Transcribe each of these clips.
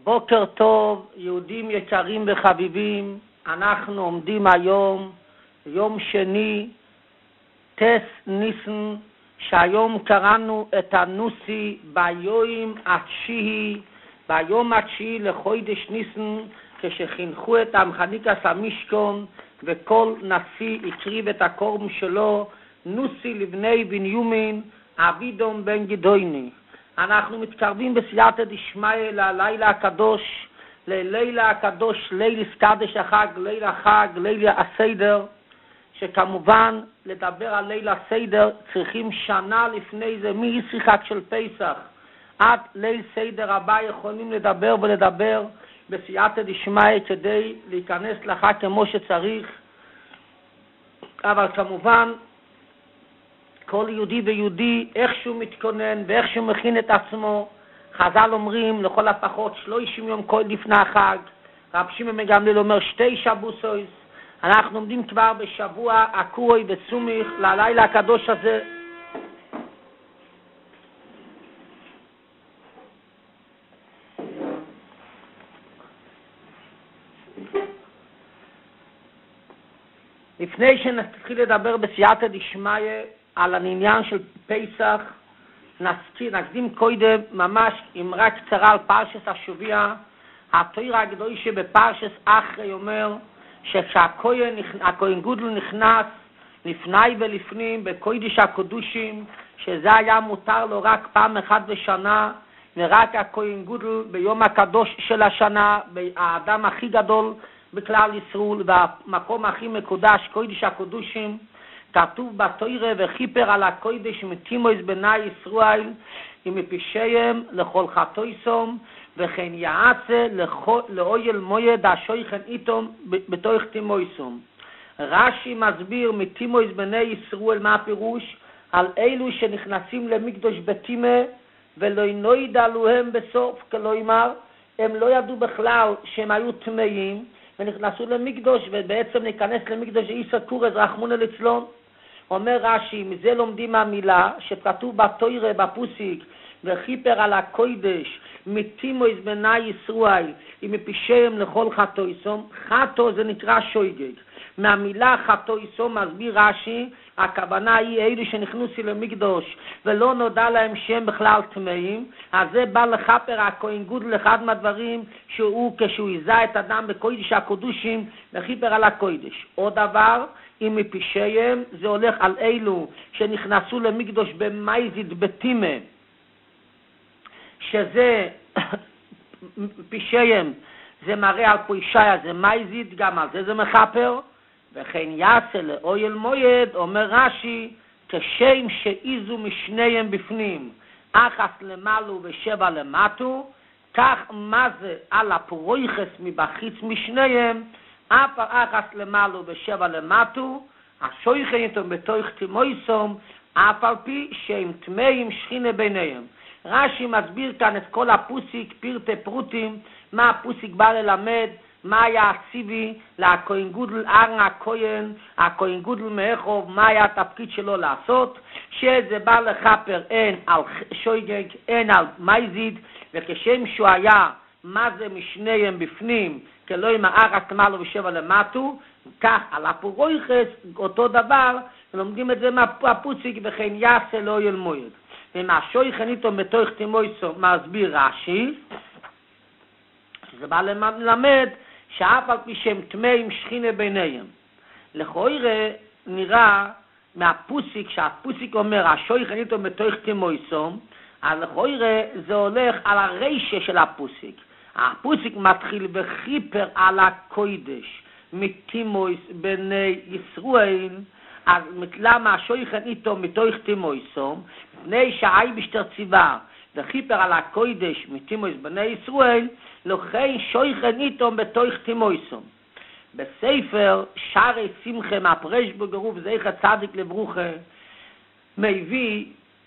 בוקר טוב, יהודים יקרים וחביבים. אנחנו עומדים היום, יום שני, טס ניסן, שהיום קראנו את הנוסי ביום התשיעי לחודש ניסן, כשחינכו את המחניקס המשכון, וכל נשיא הקריב את הקורבן שלו, נוסי לבני בנימין, אבידום בן גדויני. אנחנו מתקרבים בסייעתא דשמיא ללילה הקדוש, ללילה הקדוש, ליל קדש החג, ליל החג, ליל הסדר, שכמובן לדבר על ליל הסדר צריכים שנה לפני זה, מישחק של פסח עד ליל סדר הבא יכולים לדבר בסייעתא דשמיא כדי להיכנס לחג כמו שצריך. אבל כמובן כל יהודי ויהודי איך שהוא מתכונן ואיך שהוא מכין את עצמו. חז"ל אומרים לכל הפחות 30 יום כל לפני החג. רב שמעון בן גמליאל אומר 2 שבתות. אנחנו עומדים כבר בשבוע הקרוי וסומך ללילה הקדוש הזה. לפני שנתחיל לדבר בסייעתא דשמיא על העניין של פסח, נקדים קודם ממש אמרה קצרה על פרשת השבוע. התורה הקדושה בפרשת אחרי אומר שכשהכהן גודל נכנס לפני ולפנים בקודש הקודשים, שזה היה מותר לו רק פעם אחת בשנה, ורק הכהן גודל ביום הקדוש של השנה, האדם הכי גדול בכלל ישראל והמקום הכי מקודש, קודש הקודשים, כתוב בתורה וכיפר על הקודש מתימוס בני ישראל ומפשעיהם לכל חטאיהם וכן יעשה לאוהל מועד השויכן איתם בתוך תימויסם. רש"י מסביר מתימוס בני ישראל מה הפירוש? על אלו שנכנסים למקדוש בתימה ולא נודע להם בסוף, כלומר הם לא ידעו בכלל שהם היו טמאים ונכנסו למקדוש, ובעצם להיכנס למקדוש איסא קורא רחמנא ליצלן. אומר רש"י, מזה לומדים המילה שכתוב בתורה בפוסיק וכיפר על הקודש מתימוס בני ישראל ומפשעיהם לכל חטאיהם. חטא זה נקרא שויגג. מהמילה חטאיהם מסביר רש"י, הכוונה היא אלו שנכנסו למקדוש ולא נודע להם שהם בכלל טמאים, אז זה בא לכפר הכהן גודל אחד מהדברים שהוא כשהוא יזע את אדם בקודש הקודשים וכיפר על הקודש. עוד דבר, אם מפשעיהם זה הולך על אלו שנכנסו למקדוש במייזיד בתימה, שזה פשעיהם זה מראה על פרישה, זה מייזיד, גם על זה מחפר. וכן יעשה לאוהל מועד, אומר רש"י, כשם שאיזו משניהם בפנים, אחת למעלו ושבע למטו, כך מה זה על הפרויכס מבחיץ משניהם, אף אחת למעלו ושבע למטו, השויכן איתם בתוך תימויסם, אף על פי שהם טמאים שכינה ביניהם. רש"י מסביר כאן את כל הפוסיק, פרטי פרוטים, מה הפוסיק בא ללמד, מה היה הציבי לכהן גודל ארן הכהן גודל מאחוב, מה היה התפקיד שלו לעשות, שזה בא לכפר אין על שויגג, אין על מייזיד, וכשם שהוא היה מה זה משניהם בפנים, כלא עם הארץ מעלו ושבע למטו, כך על הפרויכס, אותו דבר, ולומדים את זה מהפוסיק, וכן יעשה לאוהל מועד. ומהשויכן איתם בתוך תימויסם מסביר רש"י, שזה בא ללמד שאף על פי שהם טמאים שכינה ביניהם. לכאורה נראה מהפוסיק, שהפוסיק אומר השויכן איתם בתוך תימויסם, אז לכאורה זה הולך על הרשע של הפוסיק. הפוסיק מתחיל בכיפר על הקודש מתימוס בני ישראל, אז למה השויכן איתם בתוך תימויסם? מפני שהאייבשטר ציווה וכיפר על הקודש מתימוס בני ישראל, לכן שויכן איתם בתוך תימויסם. בספר שערי שמחה מהפרש בגרוב זכר צדיק לברוכה מביא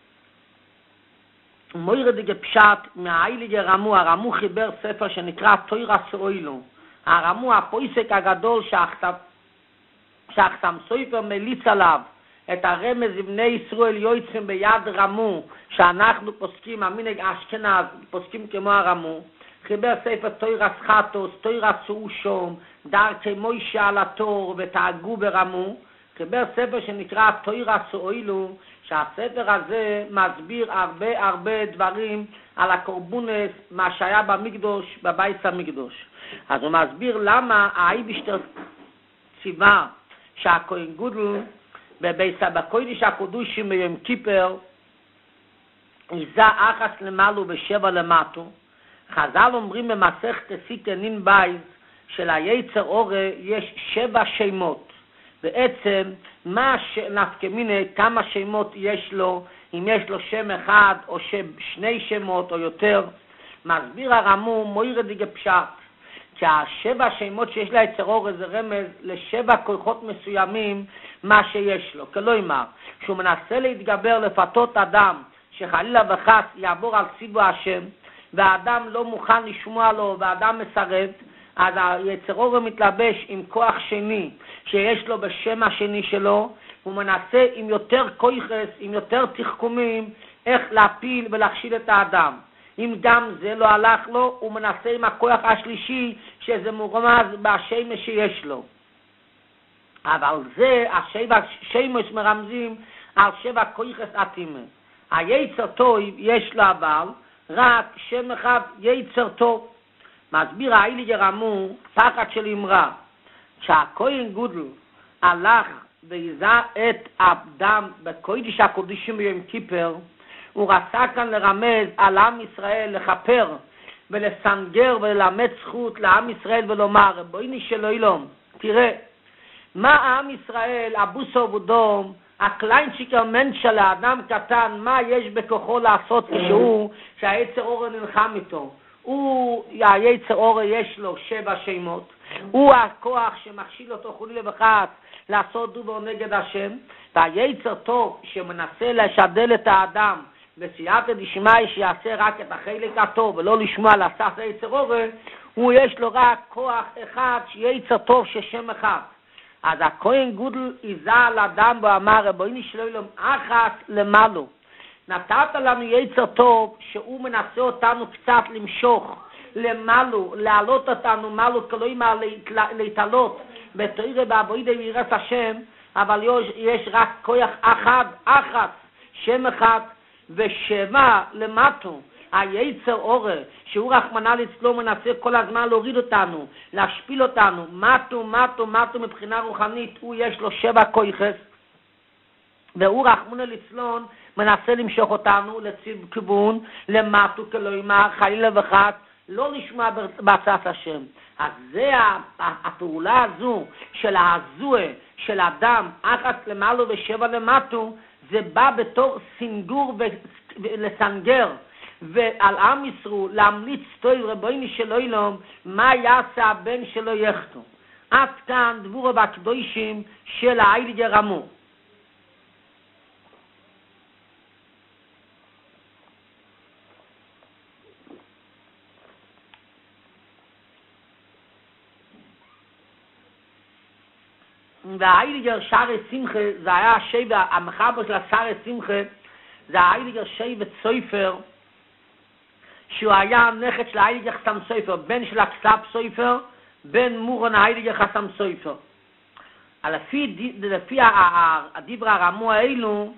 מוירדיגה פשט מהאיליגה רמו. הרמו חיבר ספר שנקרא תוירה סוילו. הרמו הפויסק הגדול שהחתם סופר מליץ עליו את הרמז בני ישראל יוצאים ביד רמו, שאנחנו פוסקים, המנהג אשכנז פוסקים כמו הרמו. חיבר ספר תוירס חטוס, תוירס סושום, דרכי מוישה על התור ותאגו ברמו, חיבר ספר שנקרא תוירס אוילו, שהספר הזה מסביר הרבה דברים על הקורבונס, מה שהיה במקדוש, בבית המקדוש. אז הוא מסביר למה האייבשטר ציווה שהכהן גודל בקודש הקודשים ביום כיפר יזה אחת למעלה ושבע למטו. חז"ל אומרים במסכת סיטנין בייז של היצר אור יש 7 שמות. בעצם מה נפקמינה כמה שמות יש לו, אם יש לו שם אחד או 2 שמות או יותר. מסביר הרמו מוירד פשט שה7 שמות שיש ליצר אור זה רמז ל7 כוחות מסוימים מה שיש לו. כלומר, שהוא מנסה להתגבר לפתות אדם שחלילה וחס יעבור על ציווי השם, והאדם לא מוכן לשמוע לו והאדם מסרב, אז היצר אור מתלבש עם כוח שני שיש לו בשם השני שלו, הוא מנסה עם יותר כוחס, עם יותר תחכומים, איך להפיל ולהכשיל את האדם. אם גם זה לא הלך לו, הוא מנסה עם הכוח השלישי שזה מורמז בשמש שיש לו. אבל זה, השמש מרמזים על 7 כוחס עתימה. היצר טוב יש לו אבל רק שם אחד יצר טוב. מסביר האייליגר רמו פחד של אמרה, שהכהן גודל הלך ויזה את הדם בקודש הקודשים ביום כיפר, הוא רצה כאן לרמז על עם ישראל, לכפר ולסנגר וללמד זכות לעם ישראל ולומר, רבוני של אילום, תראה, מה עם ישראל, אבוסו ובודום, הקליינצ'יקר מנשל האדם קטן, מה יש בכוחו לעשות כשהוא, שהיצר אור נלחם איתו. היצר אור יש לו 7 שמות, הוא הכוח שמכשיל אותו חולי וחס לעשות דובר נגד השם, והיצר טוב שמנסה לשדל את האדם בסייעתא דשמיא שיעשה רק את החלק הטוב ולא לשמוע לעשות היצר אור, הוא יש לו רק כוח אחד שיצר טוב ששם אחד. אז הכהן גודל איזה על אדם ואמר, רבוני של אילום, אחת למעלה. נתת לנו יצר טוב שהוא מנסה אותנו קצת למשוך למעלו, להעלות אותנו מעלו, כלומר להתעלות בתורה בעבודה ויראת השם, אבל יש רק כוח אחת, שם אחד ו7 למטו. היצר אור שהוא רחמנא ליצלן מנסה כל הזמן להוריד אותנו, להשפיל אותנו, מטו מבחינה רוחנית, הוא יש לו 7 כוחס, והוא רחמנא ליצלן מנסה למשוך אותנו לציב כיוון למטו, כלומר חלילה וחס לא לשמוע בהצעת השם. אז זה הפעולה הזו של הזוה של אדם אחת למעלה ו7 למטו, זה בא בתור סינגור ולסנגר ועל עם ישראל להמליץ טוב רבוני של אילום מה יעשה הבן שלו יחתו. עד כאן דבורו והקדושים של האייליגר רמו. והאייליגר שערי שמחה זה היה השבע, המחבר של השערי שמחה זה האייליגר שבע סופר, שהוא היה נכד של האייליגר חסם סופר, בן של הכסף סופר, בן מורון האייליגר חסם סופר. לפי הדברי הרמו האלו,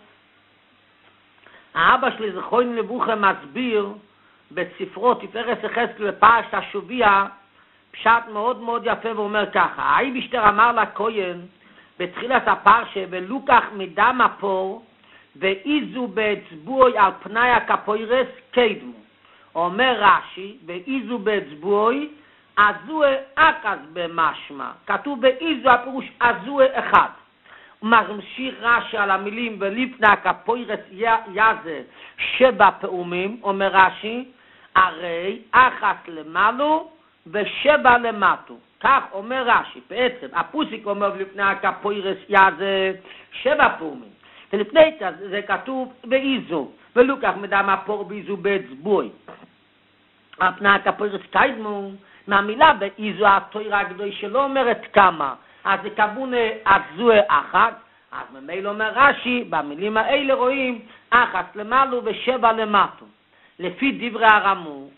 האבא שלי זכרונו לברכה מסביר בספרו תפארת יחזקאל בפרשת השבוע פשט מאוד מאוד יפה, ואומר ככה, האייבשטר אמר לכהן בתחילת הפרשה, ולוקח מדם הפור ואיזו באצבעוי על פני הכפוירס קדמו. אומר רש"י, ואיזו באצבעוי אזוה אחת במשמע, כתוב באיזו הפירוש אזוה אחד. ממשיך רש"י על המילים ולפני הכפוירס יזה 7 פעמים, אומר רש"י, הרי אחת למעלו ו7 למטו. כך אומר רש"י, בעצם הפוסיק אומר לפני הכפוירס יזה 7 פעמים, ולפני זה כתוב באיזו, ולוקח מדם הפור באיזו באצבעוי על פני הכפוירס קדמו. מהמילה באיזו התורה הקדושה שלא אומרת כמה, אז זה כוונה אזוה אחת, אז ממילא אומר רש"י, במילים האלה רואים אחת למעלה ו7 למטו. לפי דברי הרמו,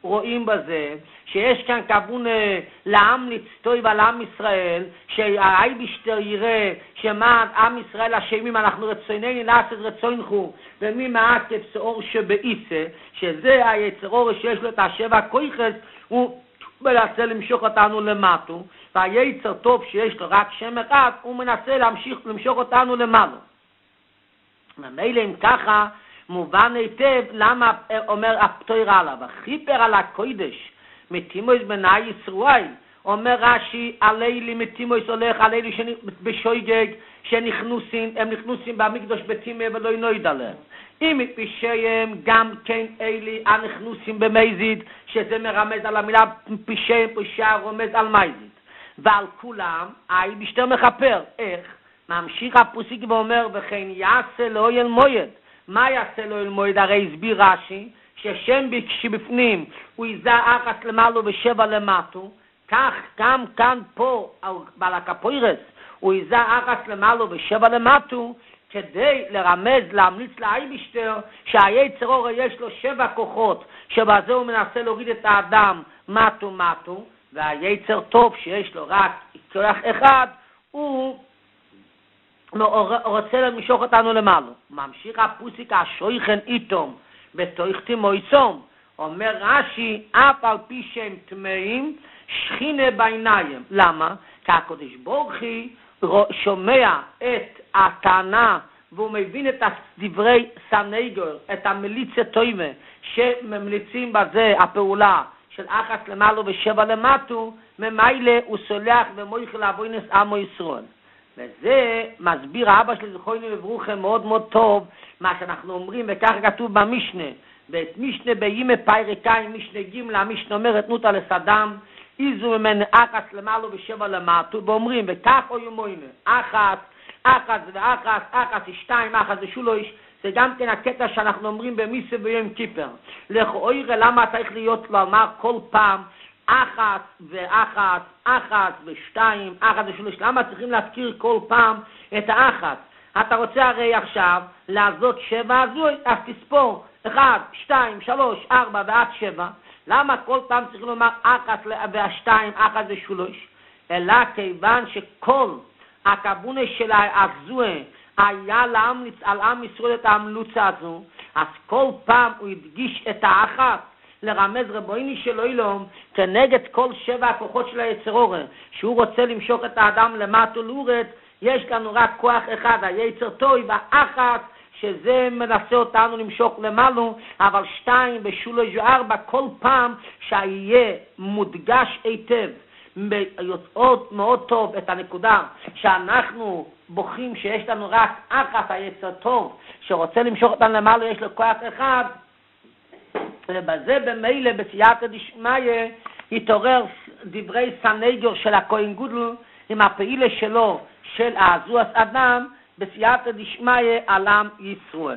רואים בזה שיש כאן כוון לעם לצטוי ועל עם ישראל, שהאייבשטר יראה שמה עם ישראל אשמים, אנחנו רצוננו לעשות רצונכו, ומי מעקב שאור שבאיסה, שזה היצרור שיש לו את השבע כויחס, הוא מנסה למשוך אותנו למטו, והיצר טוב שיש לו רק שם אחד, הוא מנסה למשוך אותנו למעלה. ומילא אם ככה, מובן היטב למה אומר הפטור עליו. הכיפר על הקודש, מתימוס בני ישראל, אומר רש"י, עלילי מתימוס הולך, עלילי בשויגג, הם נכנוסים במקדוש בתימה ולא ינויד עליהם. אם מפשעיהם גם כן אלי הנכנוסים במזיד, שזה מרמז על המילה פשעיהם, פשע רומז על מזיד. ועל כולם, האייבשטר מכפר. איך? ממשיך הפוסיק ואומר, וכן יעשה לאוהל מועד. מה יעשה לאוהל מועד? הרי הסביר רש"י, ששם שבפנים הוא יזע אחת למעלה ושבע למטו, כך גם כאן פה, בעל הקפוירס, הוא יזע אחת למעלה ושבע למטו, כדי לרמז, להמליץ לאייבשטר, שהיצר אור יש לו 7 כוחות, שבזה הוא מנסה להוריד את האדם מטו, והיצר טוב שיש לו רק כוח אחד, הוא רוצה למשוך אותנו למעלה. ממשיך הפוסיק השויכן איתום בתויכתי מויסום, אומר רש"י, אף על פי שהם טמאים, שכינה בעיניים. למה? כי הקדוש ברוך הוא שומע את הטענה והוא מבין את דברי סנגור, את המליצה טוימה שממליצים בזה הפעולה של אחת למעלה ושבע למטו, ממילא הוא סולח ומויך לעבוינס עמו ישראל. וזה מסביר האבא של זכרונו לברכה מאוד מאוד טוב מה שאנחנו אומרים, וכך כתוב במשנה, ואת משנה בימי פיירקיים, משנה ג' המשנה אומרת נוטה לסדם, איזו ממנה אחת למעלה ושבע למטו, ואומרים וכך אוי מוינה, אחת ואחת, אחת ושתיים, אחת ושלוש, זה גם כן הקטע שאנחנו אומרים במיסה ביום כיפר. לכאורה למה צריך להיות לומר כל פעם אחת ואחת, אחת ושתיים, אחת ושלוש, למה צריכים להזכיר כל פעם את האחת? אתה רוצה הרי עכשיו לעשות 7, אז תספור 1, 2, 3, 4 ועד 7. למה כל פעם צריכים לומר אחת והשתיים, אחת ושלוש? אלא כיוון שכל הכוונה של הזוה היה להמליץ על עם ישראל את ההמלוצה הזו, אז כל פעם הוא הדגיש את האחת, לרמז רבויני של אילום כנגד כל 7 הכוחות של היצר אור, שהוא רוצה למשוך את האדם למטה לאורת. יש לנו רק כוח אחד, היצר טוב, ואחת שזה מנסה אותנו למשוך למעלו, אבל 2 ושלוש ו4 כל פעם שיהיה מודגש היטב יוצאות מאוד טוב את הנקודה שאנחנו בוכים שיש לנו רק אחת, היצר טוב שרוצה למשוך אותנו למעלה, יש לו כוח אחד, ובזה במילא בסייעתא דשמיא התעורר דברי סנגור של הכהן גודל עם הפעילה שלו של עזוז אדם בסייעתא דשמיא על עם ישראל.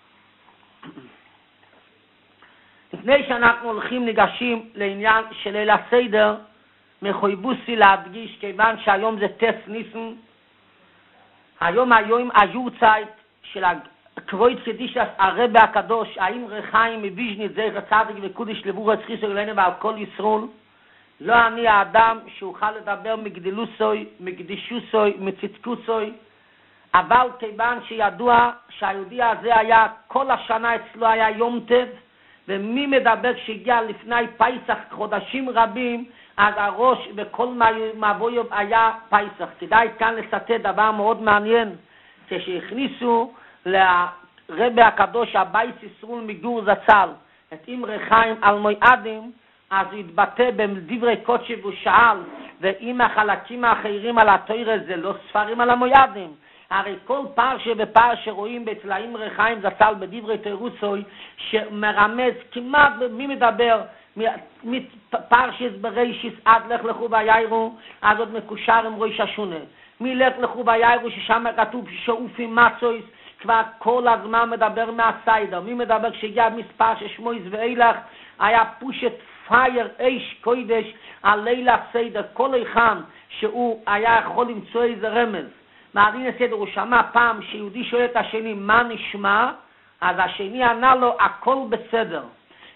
לפני שאנחנו הולכים ניגשים לעניין של ליל הסדר, מחויבוסי להדגיש, כיוון שהיום זה טס ניסן, היום היורצייט של כבוד קדישס הרבי הקדוש, האם רחיים מביז'נית זכר צדיק וקודש לבורץ חיסו אלינו ועל כל ישראל. לא אני האדם שאוכל לדבר מגדלוסוי, מקדישוסוי, מצדקוסוי, אבל כיוון שידוע שהיהודי הזה היה כל השנה אצלו היה יום טב, ומי מדבר שהגיע לפני פייסח חודשים רבים, אז הראש וכל מבויוב היה פייסח. כדאי כאן לצטט דבר מאוד מעניין, כשהכניסו לרבי הקדוש הבית ישראל מגור זצ"ל את אמרי חיים על מויעדים, אז הוא התבטא בדברי קודש והוא שאל, ואם החלקים האחרים על התורה זה לא ספרים על המויעדים? הרי כל פרשה ופרשה רואים אצל אמרי חיים זצ"ל בדברי תירוסוי שמרמז כמעט מי מדבר מפרשס בראשיס עד לך לכו ויראו, אז עוד מקושר עם ראש השונה. מלך לכו ויראו ששם כתוב שאופי מצויס, כבר כל הזמן מדבר מהסיידר. מי מדבר כשהגיע מספר ששמויס ואילך, היה פושט פייר אש קודש על לילה סיידר, כל איכם שהוא היה יכול למצוא איזה רמז. מערין הסדר הוא שמע פעם שיהודי שואל את השני מה נשמע, אז השני ענה לו הכל בסדר.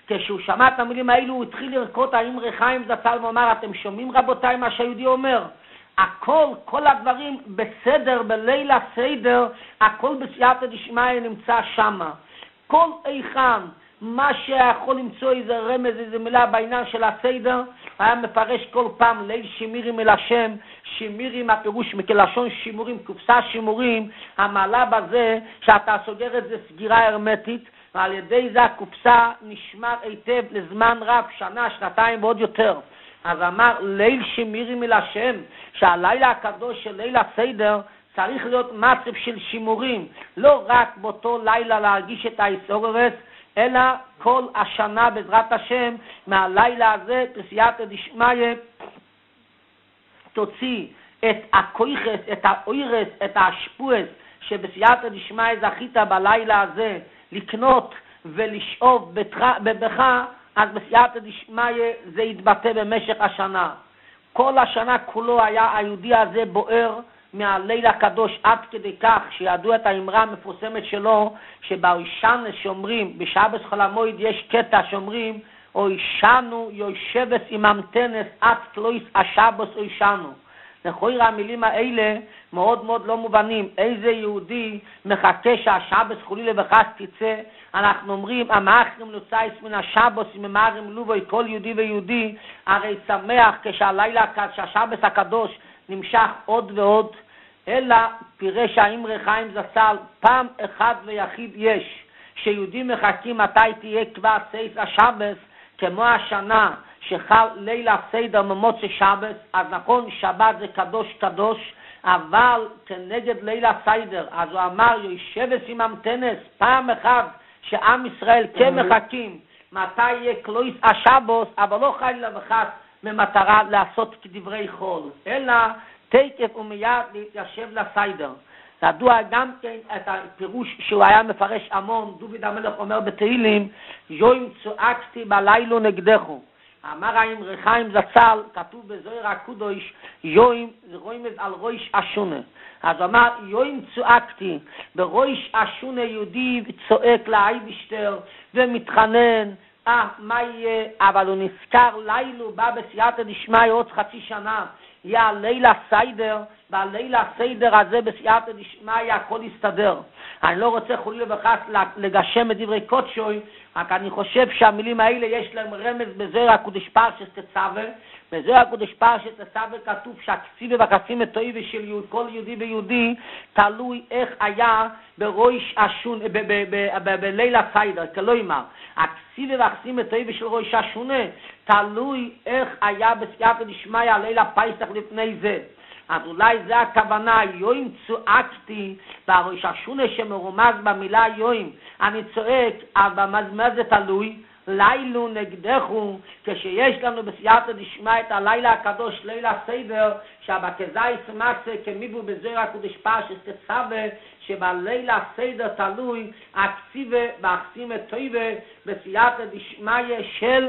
כשהוא שמע את המילים האלו, הוא התחיל לרקוד האמרי חיים זצ"ל ואומר, אתם שומעים רבותיי מה שהיהודי אומר? כל הדברים בסדר, בליל הסדר, הכל בסייעתא דשמיא נמצא שמה. כל איכם, מה שיכול למצוא איזה רמז, איזה מילה בעניין של הסדר, היה מפרש כל פעם ליל שימירים אל השם, שימירים הפירוש מכלשון שימורים, קופסה שימורים, המעלה בזה שאתה סוגר את זה סגירה הרמטית, ועל ידי זה הקופסה נשמר היטב לזמן רב, שנה, שנתיים ועוד יותר. אז אמר ליל שימירים אל השם, שהלילה הקדוש של ליל הסדר צריך להיות מצב של שימורים, לא רק באותו לילה להרגיש את האיסוררס, אלא כל השנה בעזרת השם, מהלילה הזה בסייעתא דשמיא תוציא את הכויחס, את האוירס, את האשפועס שבסייעתא דשמיא זכית בלילה הזה לקנות ולשאוב בך, אז בסייעתא דשמיא זה יתבטא במשך השנה. כל השנה כולו היה היהודי הזה בוער מהליל הקדוש, עד כדי כך שידעו את האמרה המפורסמת שלו, שבאוישנס שאומרים, בשבת חול המועד יש קטע שאומרים, אוישנו יושבס עם המתנס עד כלויס השבוס אוישנו. לכאורה המילים האלה מאוד מאוד לא מובנים. איזה יהודי מחכה שהשבוס חולילה וחס תצא? אנחנו אומרים, המאחרים לוצאיס מן השבוס ממארים לובוי, כל יהודי ויהודי הרי שמח כשהלילה, כשהשבוס הקדוש נמשך עוד ועוד, אלא פירש האמרי חיים זצ"ל, פעם אחד ויחיד יש, שיהודים מחכים מתי תהיה כבר סייס השבס, כמו השנה שחל ליל הסדר ממוצא שבס. אז נכון, שבת זה קדוש קדוש, אבל כנגד ליל הסדר, אז הוא אמר יושבס עם המתנס, פעם אחד שעם ישראל כן מחכים מתי יהיה קלויס השבוס, אבל לא חלילה וחס במטרה לעשות כדברי חול, אלא תקף ומיד להתיישב לסיידר. ידוע גם כן את הפירוש שהוא היה מפרש המון, דוד המלך אומר בתהילים, יום צועקתי בלילו נגדךו. אמר האמרי חיים זצ"ל, כתוב בזוהר הקודש, יום זה רומז על ראש השונה. אז אמר יום צועקתי, בראש השונה יהודי צועק לאייבשטר ומתחנן, מה יהיה? אבל הוא נזכר לילו, בא בסייעתא דשמיא עוד חצי שנה, יהיה ליל הסדר, בליל הסדר הזה בסייעתא דשמיא הכל יסתדר. אני לא רוצה חלילה וחס לגשם את דברי קודשוי, רק אני חושב שהמילים האלה יש להם רמז בזוהר הקודש פרשת תצווה. בזוהר הקודש פרשת תצווה כתוב שהכסיבה והכסימה טויבה של כל יהודי ויהודי תלוי איך היה בראש השון, בליל הסדר, כלומר הכסיבה והכסימה טויבה של ראש השונה תלוי איך היה בסייעתא דשמיא ליל הפסח לפני זה. אז אולי זה הכוונה, יום צועקתי, בראש השונה שמרומז במילה יום, אני צועק, אבל מה זה תלוי? לילו נגדךו, כשיש לנו בסייעתא דשמיא את הלילה הקדוש, ליל הסדר, שהבקזייס מצה כמיבו בזוהר הקודש פרשת תצווה, שבליל הסדר תלוי הכסיבה והכסימה טויבה בסייעתא דשמיא של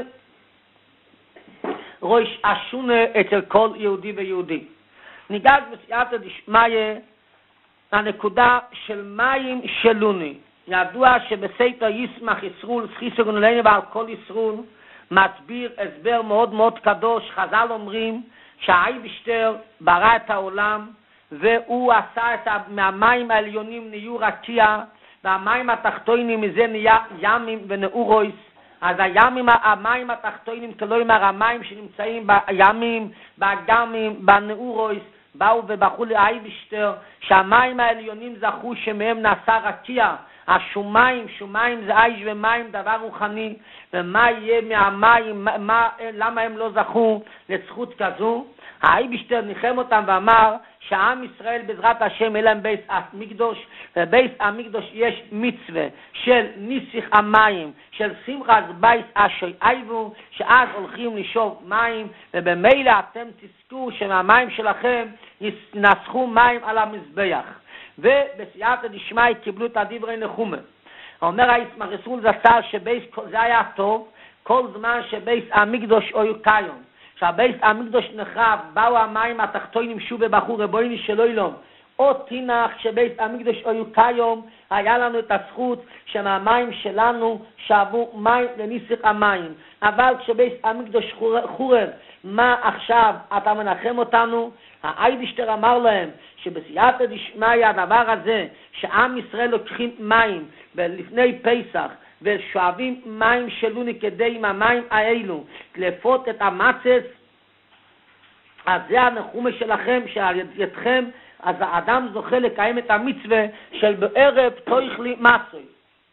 ראש השונה אצל כל יהודי ויהודי. ניגש בסייעתא דשמיא הנקודה של מים שלוני. ידוע שבספר ישמח ישרול סחיסו גנולנו ועל כל ישרול מסביר הסבר מאוד מאוד קדוש. חז"ל אומרים שהאייבשטר ברא את העולם והוא עשה מהמים העליונים נהיו רקיע, והמים התחתונים מזה נהיה ימים ונאורויס. אז המים התחתונים, כלומר המים שנמצאים בימים, באגמים, בנאורויס, באו ובחרו לאייבשטר שהמים העליונים זכו שמהם נעשה רקיע. השומיים, שומיים זה אייש ומים, דבר רוחני, ומה יהיה מהמים, למה הם לא זכו לזכות כזו? האייבשטר ניחם אותם ואמר שעם ישראל בעזרת השם אלה הם בייס המקדוש, ובייס המקדוש יש מצווה של ניסיך המים, של שמחת בייס אשוי אייבו, שאז הולכים לשאוב מים, ובמילא אתם תזכו שמהמים שלכם ינסחו מים על המזבח. ובסייעתא דשמיא קיבלו את הדברי נחומה. אומר הישמח ישרול זצ"ל שבייס זה היה טוב כל זמן שבייס המקדוש אויו קיום. שהבייס המקדוש נחרב, באו המים התחתונים שוב ובחור רבויני שלו אילום, עוד תינח שבית המקדש היו כיום, היה לנו את הזכות שמהמים שלנו שאבו מים לניסך המים. אבל כשבית המקדש חורב, מה עכשיו אתה מנחם אותנו? האייבשטר אמר להם שבסייעתא דשמיא הדבר הזה שעם ישראל לוקחים מים לפני פסח ושואבים מים שלוני כדי עם המים האלו לפות את המצס, אז זה הנחומה שלכם שעל ידכם אז האדם זוכה לקיים את המצווה של בערב תאכלי מצוי.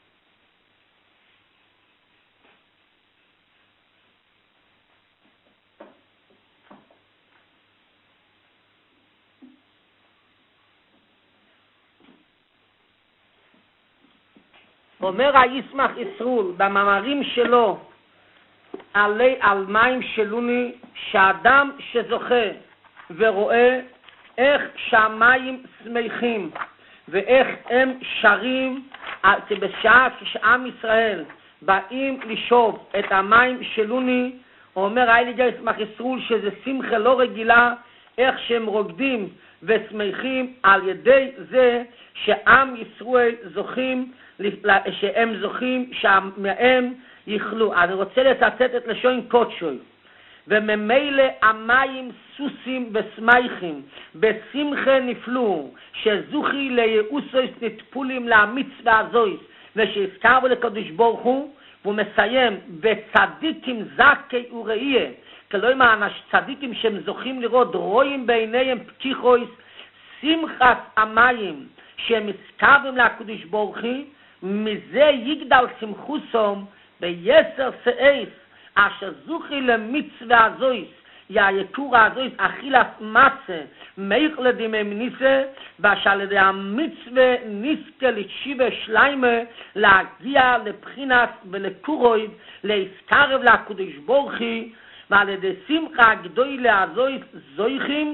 אומר הישמח ישרול במאמרים שלו על מים שלוני, שאדם שזוכה ורואה איך שהמים שמחים ואיך הם שרים בשעה כשעם ישראל באים לשאוב את המים שלוני, אומר הייליגר ישמח ישרול שזה שמחה לא רגילה, איך שהם רוקדים ושמחים על ידי זה שעם ישראל זוכים שהם זוכים שמהם יחלו. אני רוצה לצטט את לשון קודשוי. וממילא המים סוסים ושמחים בשמחה נפלו שזוכי ליעוסוס נטפולים למצווה הזויס ושהזכרו לקדוש ברוך הוא. והוא מסיים וצדיקים זכי וראייה, כלומר צדיקים שהם זוכים לראות רואים בעיניהם פתיחויס שמחת המים שהם הזכרים לקדוש ברוך הוא, מזה יגדל שמחוסום ביסר סעיס אשר זוכי למצווה הזויס יעיקור הזויס אכילת מצה מייך לדימי מניסה ושעל ידי המצווה נזכה לתשיבה שליימה להגיע לבחינת ולקורויד להזכרב לקדוש ברוך הוא, ועל ידי שמחה הגדולה הזויס זויכים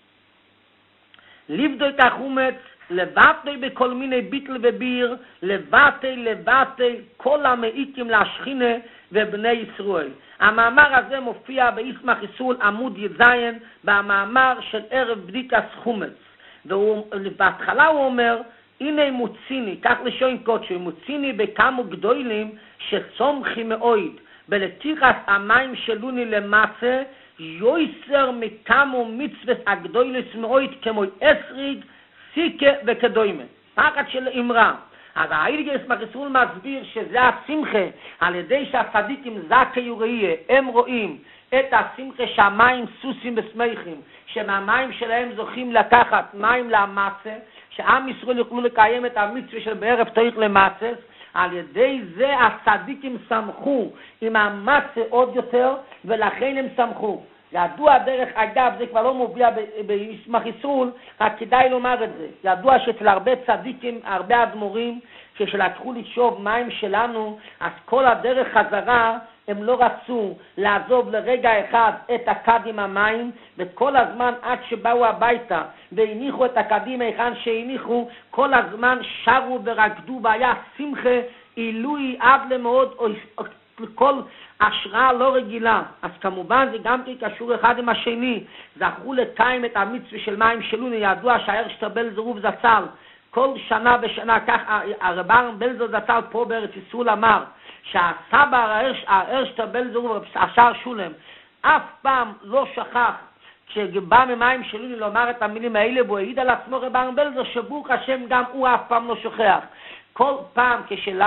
לבדו את החומץ לבטי בכל מיני ביטל וביר, לבטי כל המעיקים להשכינה ובני ישראל. המאמר הזה מופיע בישמח ישרול עמוד יזיין במאמר של ערב בדיקת חומץ, ובהתחלה הוא אומר הנה מוציני, כך לשון קודשו, מוציני בכמה גדולים שצומחים מאוד בלקיחת המים שלוני למצה יויסר מכמה מצוות הגדולס מאוד כמו אסריג סיקה וכדוימה. פחד של אמרה. אז ההייליגר ישמח ישרול מסביר שזה השמחה על ידי שהצדיקים זכי וראייה הם רואים את השמחה שהמים סוסים ושמחים שמהמים שלהם זוכים לקחת מים למצה שעם ישראל יוכלו לקיים את המצווה של בערב תאכלי מצה. על ידי זה הצדיקים שמחו עם המצה עוד יותר ולכן הם שמחו. ידוע דרך אגב, זה כבר לא מופיע בישמח ישרול, רק כדאי לומר את זה. ידוע שאצל הרבה צדיקים, הרבה אדמו"רים, כשלקחו לשאוב מים שלנו, אז כל הדרך חזרה הם לא רצו לעזוב לרגע אחד את הקדים המים, וכל הזמן עד שבאו הביתה והניחו את הקדים היכן שהניחו, כל הזמן שרו ורקדו, והיה שמחה עילוי עד למאוד כל השראה לא רגילה. אז כמובן זה גם קשור אחד עם השני. זכו לקיים את המצווה של מים שלוני. ידוע שההרשטר בלזרוב זצ"ל כל שנה ושנה, כך הרב בלזר זצ"ל פה בארץ ישראל אמר שהסבא ההרשטר בלזרוב השער שולם אף פעם לא שכח כשבא ממים שלוני לומר את המילים האלה, והוא העיד על עצמו רב בלזר שברוך השם גם הוא אף פעם לא שוכח. כל פעם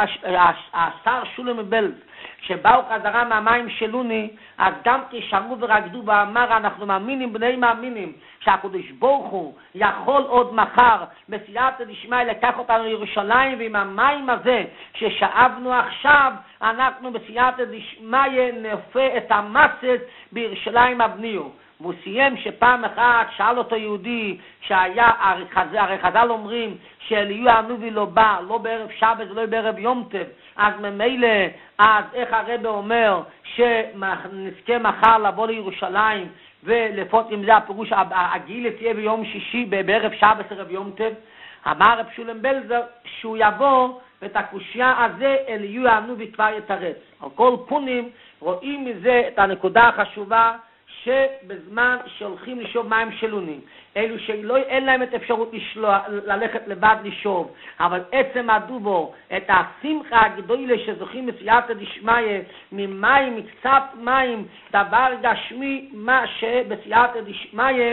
כשהשר שולם מבלז שבאו חזרה מהמים שלוני, אז גם כשמעו ורקדו ואמר אנחנו מאמינים בני מאמינים שהקדוש ברוך הוא יכול עוד מחר בסייעתא דשמיא לקח אותנו לירושלים, ועם המים הזה ששאבנו עכשיו אנחנו בסייעתא דשמיא נפה את המצת בירושלים הבניו. והוא סיים שפעם אחת שאל אותו יהודי שהיה, הרי חז"ל אומרים שאליהו הנביא לא בא, לא בערב שבת ולא בערב יום טוב, אז ממילא, אז איך הרב אומר שנזכה מחר לבוא לירושלים ולפות עם זה הפירוש הגילה תהיה ביום שישי בערב שבת ערב יום טוב? אמר רב שולם בלזר שהוא יבוא ואת הקושיה הזה אליהו הנביא כבר יתרץ. על כל פונים רואים מזה את הנקודה החשובה שבזמן שהולכים לשאוב מים שלונים, אלו שאין להם את אפשרות ללכת לבד לשאוב, אבל עצם הדובו, את השמחה הגדולה שזוכים בסייעתא דשמיא ממים, מקצת מים, דבר גשמי, מה שבסייעתא דשמיא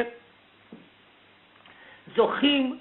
זוכים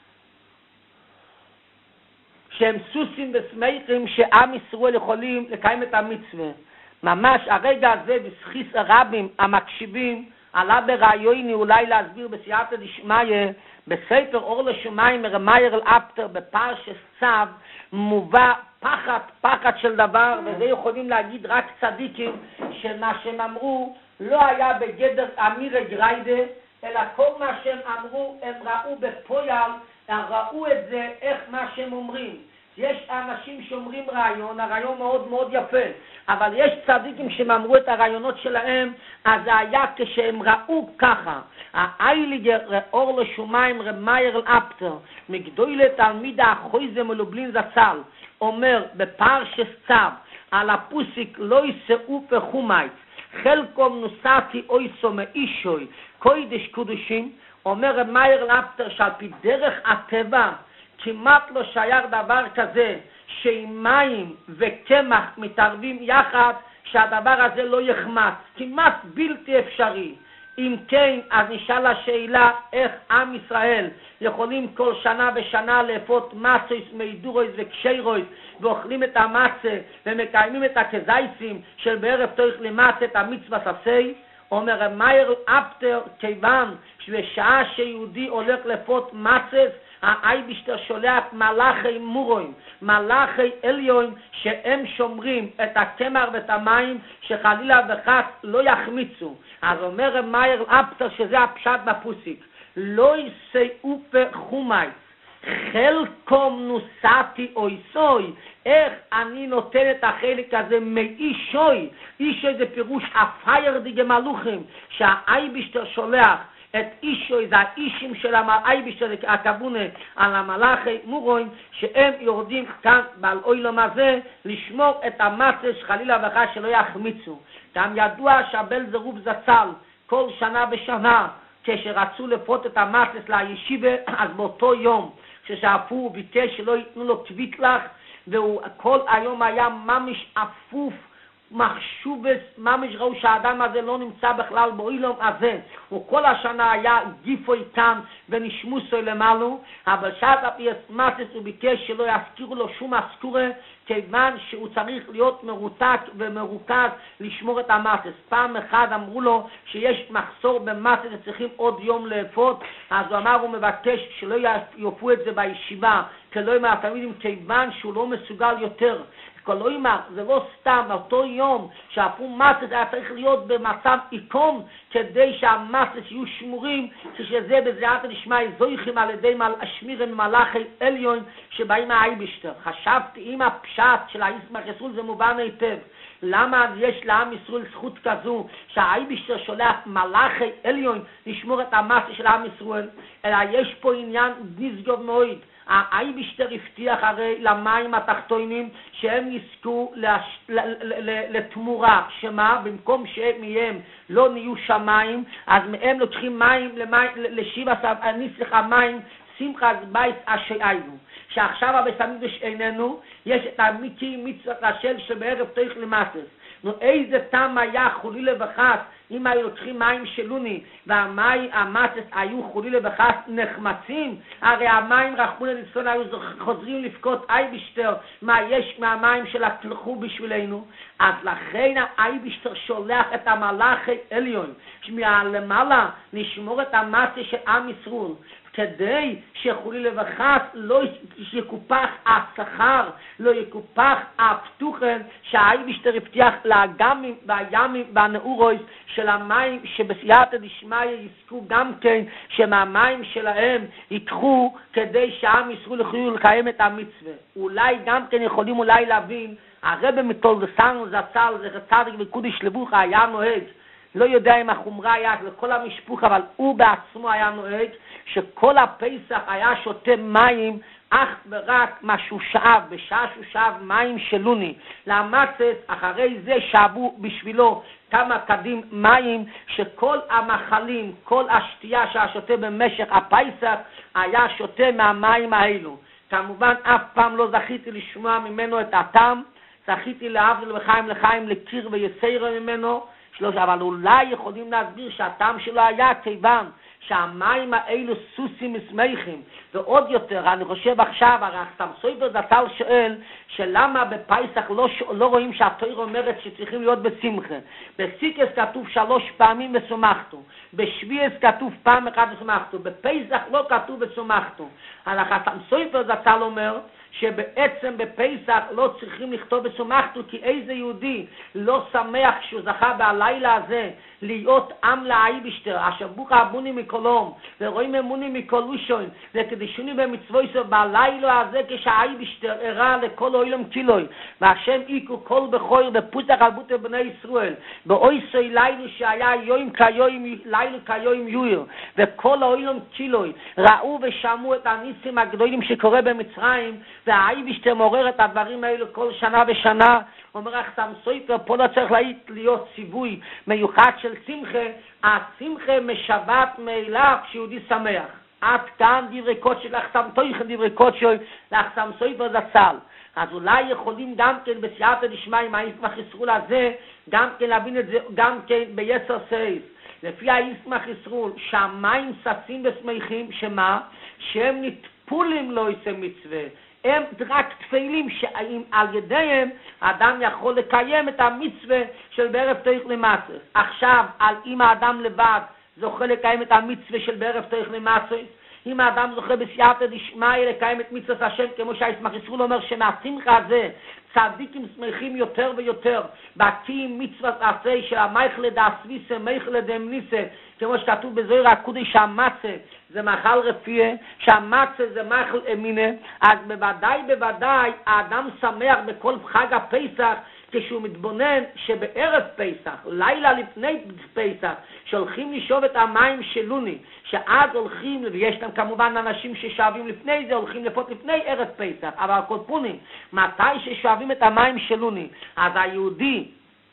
שהם סוסים ושמחים שעם ישראל יכולים לקיים את המצווה. ממש הרגע הזה בסחיס הרבים המקשיבים עלה ברעיוני אולי להסביר בסייעתא דשמיא בספר אור לשמיים רמייר אלאפטר בפרשת צו מובא פחד של דבר, וזה יכולים להגיד רק צדיקים שמה שהם אמרו לא היה בגדר אמירה גריידה, אלא כל מה שהם אמרו הם ראו בפועל, ראו את זה איך מה שהם אומרים. יש אנשים שאומרים רעיון, הרעיון מאוד מאוד יפה, אבל יש צדיקים שאמרו את הרעיונות שלהם, אז זה היה כשהם ראו ככה. האייליגר אור לשמיים רמייר אלאפטר מגדולי תלמיד החויזה מלובלין זצ"ל אומר בפרשת צו על הפוסיק לא יסעו פחומייץ חלקום נוסעתי אויסו מאישוי קוידש קודשים, אומר רמייר אלאפטר שעל פי דרך הטבע כמעט לא שייך דבר כזה שעם מים וקמח מתערבים יחד שהדבר הזה לא יחמץ, כמעט בלתי אפשרי. אם כן, אז נשאל השאלה איך עם ישראל יכולים כל שנה ושנה לאפות מסויס מידורויס וקשיירויס ואוכלים את המצה ומקיימים את הכזייסים של בערב תויך למצה את המצווה ססי. אומר רמייר אלאפטר כיוון שבשעה שיהודי הולך לאפות מצס האייבשטר שולח מלאכי מורוין, מלאכי עליון, שהם שומרים את הקמח ואת המים, שחלילה וחס לא יחמיצו. אז אומר רמייר אלאפטר שזה הפשט בפוסיק, לא יסעו פחומייץ, חלקום נוסעתי אויסוי, איך אני נותן את החלק הזה מאישוי, אישוי זה פירוש הפייר די גמלוכים, שהאייבשטר שולח, את אישוי זה האישים של האייבשטר הכוונה על המלאכי מורוין שהם יורדים כאן בעל אוילום הזה לשמור את המצס חלילה וחס שלא יחמיצו. גם ידוע שהבל זרוב זצ"ל כל שנה בשנה כשרצו לפות את המצס לישיבה, אז באותו יום כששאפו הוא ביקש שלא ייתנו לו טביטלח והוא כל היום היה ממש אפוף מחשובס, ממש ראו שהאדם הזה לא נמצא בכלל באילום הזה, הוא כל השנה היה גיפוי כאן ונשמוסוי למעלו, אבל שעת הפייסמאסס הוא ביקש שלא יזכירו לו שום אזכורה, כיוון שהוא צריך להיות מרותק ומרוכז לשמור את המאסס. פעם אחד אמרו לו שיש מחסור במאסס וצריכים עוד יום לאפות, אז הוא אמר הוא מבקש שלא יופו את זה בישיבה, כלא עם התלמידים, כיוון שהוא לא מסוגל יותר. כלומר, זה לא סתם, אותו יום שהפו מסס היה צריך להיות במצב עיקום כדי שהמסס יהיו שמורים, כשזה בזיעתא דשמיא זויכים על ידי השמירים מלאכי עליון שבאים מהאייבשטר. חשבתי אם הפשט של הישמח ישראל זה מובן היטב. למה יש לעם ישראל זכות כזו שהאייבשטר שולח מלאכי עליון לשמור את המסס של עם ישראל? אלא יש פה עניין נשגב מאוד. האייבשטר הבטיח הרי למים התחתונים שהם יזכו לתמורה, שמה במקום שהם מהם לא נהיו שמיים, אז מהם לוקחים מים לשיבה ניסח המים שמחה בית אשיינו. שעכשיו הבסמידוש איננו, יש את המיקי מצוות השל שבערב תויך למסס. נו איזה טעם היה חולילה וחס אם היו לוקחים מים שלוני והמים המסס היו חולילה וחס נחמצים, הרי המים רחמונה ליצלון היו חוזרים לפקות אייבשטר מה יש מהמים שלקחו בשבילנו. אז לכן האייבשטר שולח את המלאכי עליון שמעלה לשמור את המסס של עם ישראל, כדי שחולילה וחס לא יקופח השכר, לא יקופח הפתוחן שהאייבשטר הבטיח לאגמים והימים והנאורויס של המים שבסייעתא דשמיא יזכו גם כן שמהמים שלהם ייקחו כדי שעם ישראל יוכלו לקיים את המצווה. אולי גם כן יכולים אולי להבין, הרב מתולדסנו זצ"ל זכר צדיק וקודש לבוכה היה נוהג, לא יודע אם החומרה היה לכל המשפוך, אבל הוא בעצמו היה נוהג שכל הפסח היה שותה מים אך ורק מה שהוא שאב, בשעה שהוא שאב מים שלוני. למצס אחרי זה שאבו בשבילו כמה קדים מים, שכל המחלים, כל השתייה שהשותה במשך הפסח, היה שותה מהמים האלו. כמובן, אף פעם לא זכיתי לשמוע ממנו את הטעם, זכיתי להבדיל וחיים לחיים לקיר ויסיירה ממנו, אבל אולי יכולים להסביר שהטעם שלו היה כיוון שהמים האלו סוסים מסמכים, ועוד יותר, אני חושב עכשיו, הרחתם סויבר זצ"ל שואל, שלמה בפסח לא רואים שהתורה אומרת שצריכים להיות בשמחה. בסיקס כתוב 3 פעמים ושמחתו, בשביעס כתוב פעם אחת ושמחתו, בפסח לא כתוב ושמחתו. הרחתם סויבר זצ"ל אומר, שבעצם בפסח לא צריכים לכתוב ושמחתו, כי איזה יהודי לא שמח שהוא זכה בלילה הזה להיות עם לאייבשטר, אשר ברוך הבוני מקולום ורואים אמוני מכל ראשון וקדישוני במצוות בלילה הזה, כשהאייבשטר הראה לכל אוילם קילוי והשם איקו כל בכור בפוסח על בוטר בני ישראל באויסוי לילה שהיה יום כיום לילה כיום יויר, וכל האוילם קילוי ראו ושמעו את הניסים הגדולים שקורה במצרים, והאייבשטר מעורר את הדברים האלו כל שנה ושנה. אומר החתם סופר, פה לא צריך להיות ציווי מיוחד של שמחה, השמחה משבת מאליו כשיהודי שמח. עד כאן דברי קודש של החתם תויכל, דברי קודש לחתם סופר זצ"ל. אז אולי יכולים גם כן בסייעתא דשמיא עם הישמח ישרול הזה, גם כן להבין את זה גם כן ביסר סייף. לפי הישמח ישרול, שהמים ששים ושמחים, שמה? שהם נטפולים לא יצא מצווה. הם רק תפילים שעל ידיהם האדם יכול לקיים את המצווה של בערב תויך למעשה. עכשיו, אם האדם לבד זוכה לקיים את המצווה של בערב תויך למעשה, אם האדם זוכה בסייעתא דשמיא לקיים את מצוות השם, כמו שהישמח ישרול אומר שמהשמחה הזה צדיקים שמחים יותר ויותר, בקיים מצוות עשה של המייכל דאסוויסה, מייכל דאמניסה, כמו שכתוב בזוהר הקודש שהמצה זה מאכל רפיה, שהמצה זה מאכל אמינה. אז בוודאי האדם שמח בכל חג הפסח כשהוא מתבונן שבערב פסח, לילה לפני פסח, שהולכים לשאוב את המים של לוני, שאז הולכים, ויש להם כמובן אנשים ששואבים לפני זה, הולכים לפות לפני ערב פסח, אבל הקודפונים, מתי ששואבים את המים של לוני, אז היהודי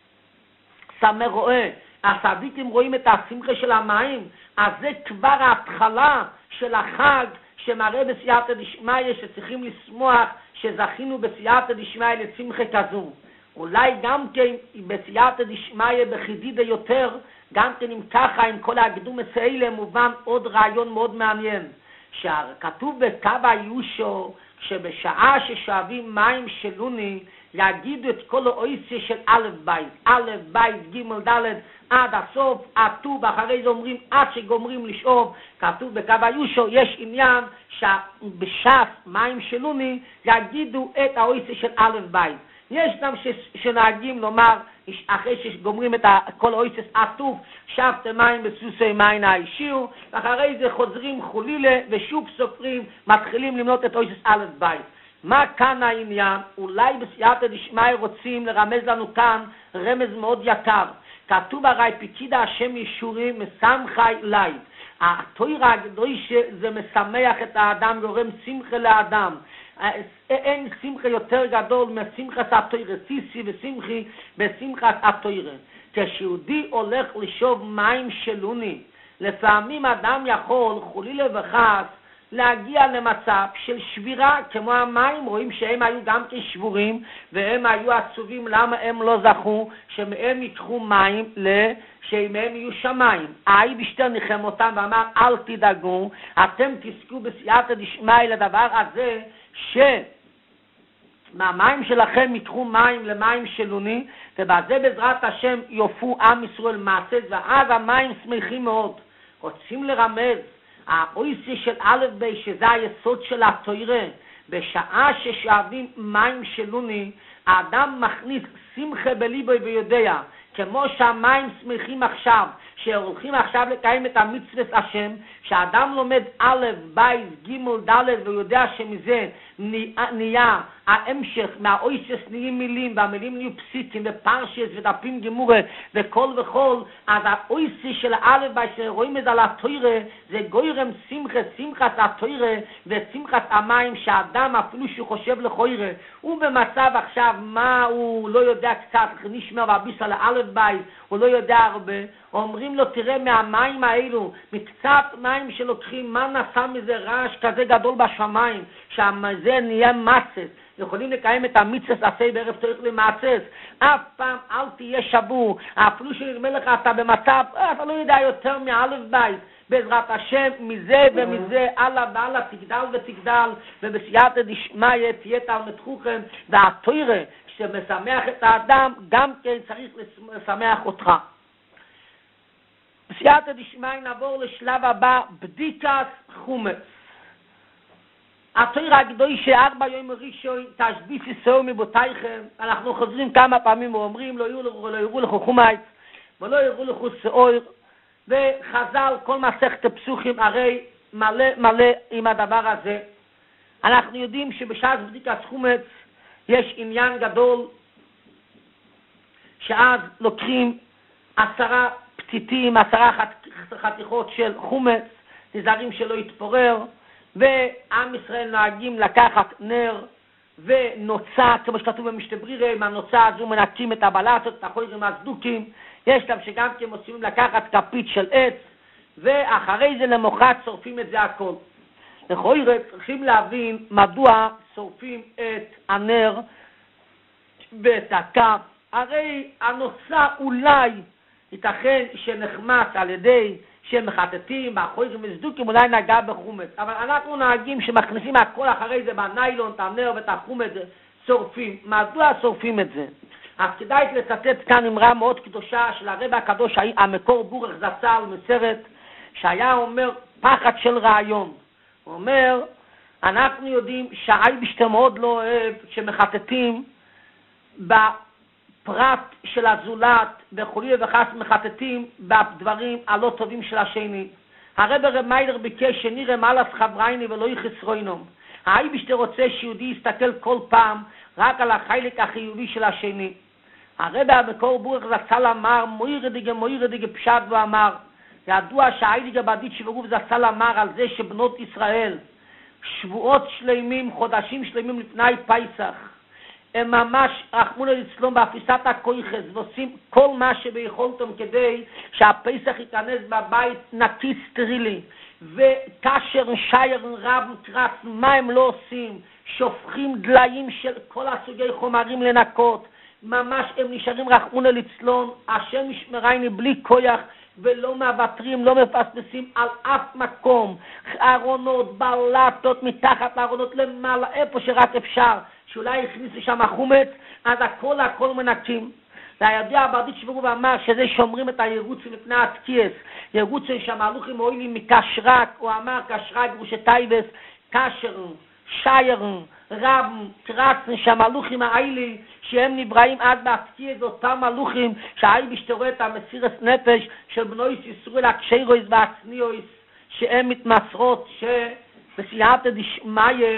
שמח רואה, הצדיקים רואים את השמחה של המים, אז זה כבר ההתחלה של החג שמראה בסייעתא דשמיא שצריכים לשמוח שזכינו בסייעתא דשמיא לשמחה כזו. אולי גם כן בסייעתא דשמיא בחידידה יותר, גם כן אם ככה, עם כל הקדומות האלה מובן עוד רעיון מאוד מעניין, שכתוב בכתב היושו שבשעה ששואבים מים של לוני יגידו את כל האויסיה של א' בית ג' ד' עד הסוף, עטוב, אחרי זה אומרים עד שגומרים לשאוב. כתוב בקו היושו יש עניין שבש"ס מים של לוני יגידו את האויסיה של א' בית. יש גם שנהגים לומר אחרי שגומרים את כל האויסס עטוב שבתם מים בסוסי מים האישיו, ואחרי זה חוזרים חולילה ושוב סופרים, מתחילים למנות את אויסס א' בית. מה כאן העניין? אולי בסייעתא דשמיא רוצים לרמז לנו כאן רמז מאוד יקר. כתוב הרי פקידה השם ישורי משמחי לי. התורה הקדושה זה משמח את האדם, גורם שמחה לאדם. אין שמחה יותר גדול משמחת התורה, סיסי ושמחי בשמחת התורה. כשיהודי הולך לשאוב מים של לוני, לפעמים אדם יכול חלילה וחס להגיע למצב של שבירה, כמו המים, רואים שהם היו גם כשבורים, והם היו עצובים למה הם לא זכו, שמהם ייקחו מים שמהם יהיו שמיים. האייבשטר ניחם אותם ואמר, אל תדאגו, אתם תזכו בסייעתא דשמיא לדבר הזה, מהמים שלכם ייקחו מים למים של לוני, ובזה בעזרת השם יופו עם ישראל מעשית, ואז המים שמחים מאוד. רוצים לרמז, האויסי של א' ב' שזה היסוד של התורה, בשעה ששואבים מים של לוני, האדם מכניס שמחה בליבו ויודע, כמו שהמים שמחים עכשיו, שהולכים עכשיו לקיים את המצוות השם, שהאדם לומד א', בייס, ג', ד', והוא יודע שמזה נהיה ההמשך, מהאויסס נהיים מילים, והמילים נהיו פסיקים ופרשס ודפים גמורה וכל וכל, אז האויסס של א', בייס, שרואים את זה על התוירה, זה גוירם שמחת התוירה ושמחת המים, שהאדם אפילו שהוא חושב לחוירה, הוא במצב עכשיו מה הוא לא יודע קצת, נשמר והביס על א', בייס, הוא לא יודע הרבה, אומרים לו תראה מהמים האלו, מקצת מים שלוקחים, מה נעשה מזה רעש כזה גדול בשמיים, שזה נהיה מצס, יכולים לקיים את המצס עשה בערב צריך למצס, אף פעם אל תהיה שבור, אפילו שנראה לך אתה במצב, אתה לא יודע יותר מאלף בית, בעזרת השם מזה ומזה הלאה והלאה תגדל ותגדל, ובסייעתא דשמיא תהיה תלמיד חכם, והתורה שמשמח את האדם גם כן צריך לשמח אותך. בסייעתא דשמיא נעבור לשלב הבא, בדיקת חומץ. התורה הקדושה 4 יום ראשון תשביץ ישראל מבותיכם, אנחנו חוזרים כמה פעמים ואומרים לא יראו לך חומץ ולא יראו לך שעור, וחז"ל כל מסכת פסוחים הרי מלא עם הדבר הזה. אנחנו יודעים שבשעת בדיקת חומץ יש עניין גדול, שאז לוקחים 10 פתיתים, 10 חתיכות של חומץ, נזהרים שלא יתפורר, ועם ישראל נוהגים לקחת נר ונוצה, כמו שכתוב במשתברירה, עם הנוצה הזו מנקים את הבלטות, את החורים הצדוקים, יש להם שגם כן מוצאים לקחת כפית של עץ, ואחרי זה למוחרת שורפים את זה הכל. לכאורה צריכים להבין מדוע שורפים את הנר ואת הכף, הרי הנוצה אולי ייתכן שנחמץ על ידי שמחטטים, באחורים וזדוקים, אולי נגע בחומץ. אבל אנחנו נהגים שמכניסים הכל אחרי זה בניילון, את הנר ואת החומץ, שורפים. מדוע שורפים את זה? אז כדאי לצטט כאן אמרה מאוד קדושה של הרב הקדוש, המקור בורך זצ"ל מסרט, שהיה אומר פחד של רעיון. הוא אומר, אנחנו יודעים שהאייבשטר מאוד לא אוהב שמחטטים פרט של הזולת וכולי וחס מחטטים בדברים הלא טובים של השני. הרב מיילר ביקש שנראה מעלת חברייני ולא יחסרוינום. האייבשטר רוצה שיהודי יסתכל כל פעם רק על החלק החיובי של השני. הרב המקור בורך זצ"ל אמר מוירדיגה פשט ואמר, ידוע שהאייליגה בדית שברוב זצ"ל אמר על זה שבנות ישראל שבועות שלמים, חודשים שלמים לפני פסח, הם ממש רחמונו לצלום באפיסת הכויחס ועושים כל מה שביכולתם כדי שהפסח ייכנס בבית נקי סטרילי, וכשר שייר רב קרץ, מה הם לא עושים? שופכים דליים של כל הסוגי חומרים לנקות, ממש הם נשארים רחמונו לצלום, השם ישמרייני בלי כוח, ולא מבטרים, לא מפספסים על אף מקום, ארונות, בלטות, מתחת לארונות למעלה, איפה שרק אפשר, שאולי הכניסו שם החומץ, אז הכל מנקים. והידוע הבדית שברו ואמר שזה שומרים את הירוצים לפני התקיעס, ירוצים שהמהלוכים מועילים מקשרק, הוא אמר קשרק גרושטייבס, קשר, שייר, רב, קרצן, שהמהלוכים האלה שהם נבראים עד בהתקיעס, אותם מלוכים שהאי בשתרו את המסירת נפש של בנויס ישראל, הקשיירויס והצניויס, שהם מתמסרות שבסייעתא דשמיא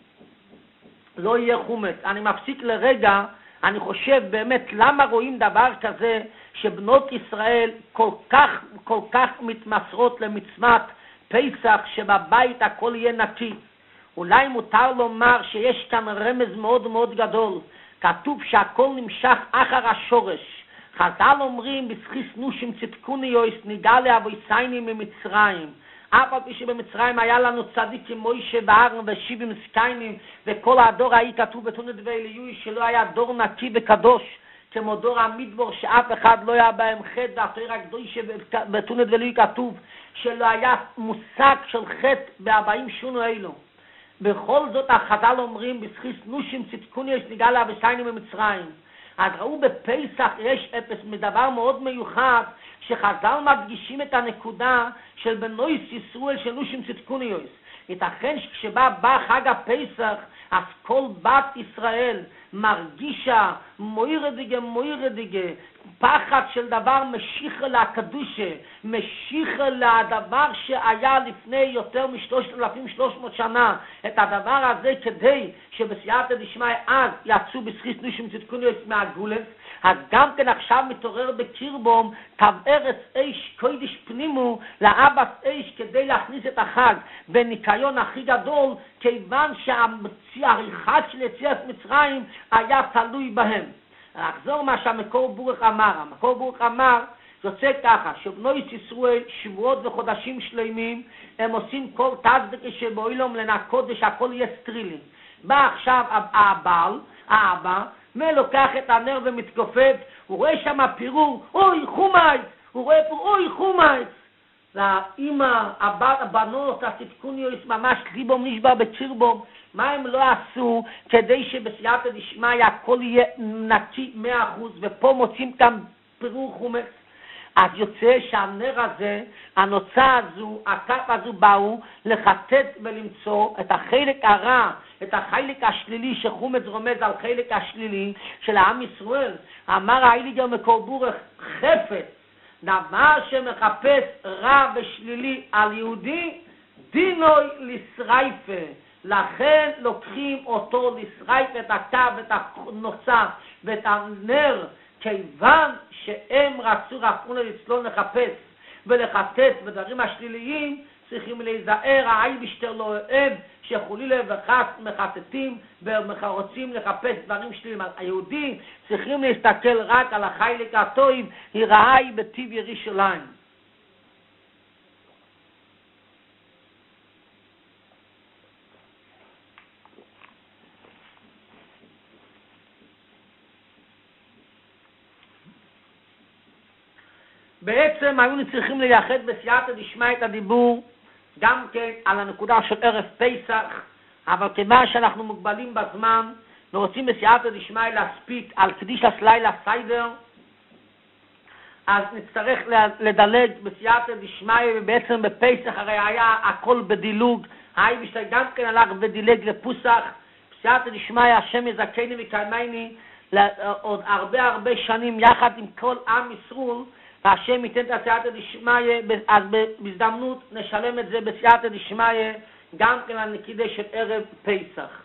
לא יהיה חומץ. אני מפסיק לרגע, אני חושב באמת למה רואים דבר כזה שבנות ישראל כל כך מתמסרות למצוות פסח שבבית הכל יהיה נקי. אולי מותר לומר שיש כאן רמז מאוד מאוד גדול. כתוב שהכל נמשך אחר השורש. חז"ל אומרים בסחיס נושים צדקוניוס ניגלה אבויסייני ממצרים. אף על פי שבמצרים היה לנו צדיקים מוישה ואהרן ו70 זקנים, וכל הדור ההיא כתוב בתונת ואליהו שלא היה דור נקי וקדוש כמו דור המדבור, שאף אחד לא היה בהם חטא, והתורה הקדושה בתונת ואליהו כתוב שלא היה מושג של חטא ב40 שנה אלו. בכל זאת החז"ל אומרים בסחיס נושים צדקוניוס ניגלה אבויסייני ממצרים. אז ראו בפסח יש אפס מדבר מאוד מיוחד, שחז"ל מדגישים את הנקודה של בנויס ישראל של נושים צדקוניוס. ייתכן שכשבא חג הפסח, אז כל בת ישראל מרגישה מוירדיגה, פחד של דבר משיכה לקדושה, משיכה לדבר שהיה לפני יותר מ-3,300 שנה, את הדבר הזה כדי שבסייעתא דשמיא אז יצאו בסחיס נושם צדקוניוס מהגולס, אז גם כן עכשיו מתעורר בקרבום תבערס איש קודש פנימו לאבס איש כדי להכניס את החג בניקיון הכי גדול, כיוון שהעריכה של יציאת מצרים היה תלוי בהם. לחזור מה שהמקור ברוך אמר. המקור ברוך אמר, יוצא ככה, שבנויס ישראל שבועות וחודשים שלמים, הם עושים כל תצדקה שבאילום לנקודש, הכל יהיה סטרילי. בא עכשיו הבעל, האבא, לוקח את הנר ומתכופף, הוא רואה שם פירור, אוי חומייץ, הוא רואה פה, אוי חומייץ. והאמא, הבנות, הסתקוניוס, ממש ליבום נשבע בצ'ירבום, מה הם לא עשו כדי שבסייעתא דשמיא הכל יהיה נקי 100%, ופה מוצאים כאן פירור חומץ. אז יוצא שהנר הזה, הנוצה הזו, הכף הזו באו לחטט ולמצוא את החלק הרע, את החלק השלילי שחומץ רומז על חלק השלילי של העם ישראל. אמר האיליגר מקור בורך, חפץ, דבר שמחפש רע ושלילי על יהודי, דינוי לשרייפה. לכן לוקחים אותו לשרייף את הקו, את הנוצה ואת הנר, כיוון שהם רצו רחמנא ליצלן לחפש ולחטט בדברים השליליים, צריכים להיזהר, האייבשטר לא אוהב שחולילה וחס מחטטים ורוצים לחפש דברים שליליים. היהודי צריכים להסתכל רק על החלק הטוב, יראי בטיב ירושלים. בעצם היינו צריכים לייחד בסייעתא דשמיא את הדיבור גם כן על הנקודה של ערב פסח, אבל כיוון שאנחנו מוגבלים בזמן ורוצים בסייעתא דשמיא להספיק על קדישת לילה סיידר, אז נצטרך לדלג בסייעתא דשמיא, ובעצם בפסח הרי היה הכל בדילוג, האייבשטר גם כן הלך ודילג לפוסח. בסייעתא דשמיא השם יזכני ויקיימני עוד הרבה שנים יחד עם כל עם ישראל, והשם ייתן את הסייעתא דשמיא, אז בהזדמנות נשלם את זה בסייעתא דשמיא גם כן על נקידה של ערב פסח.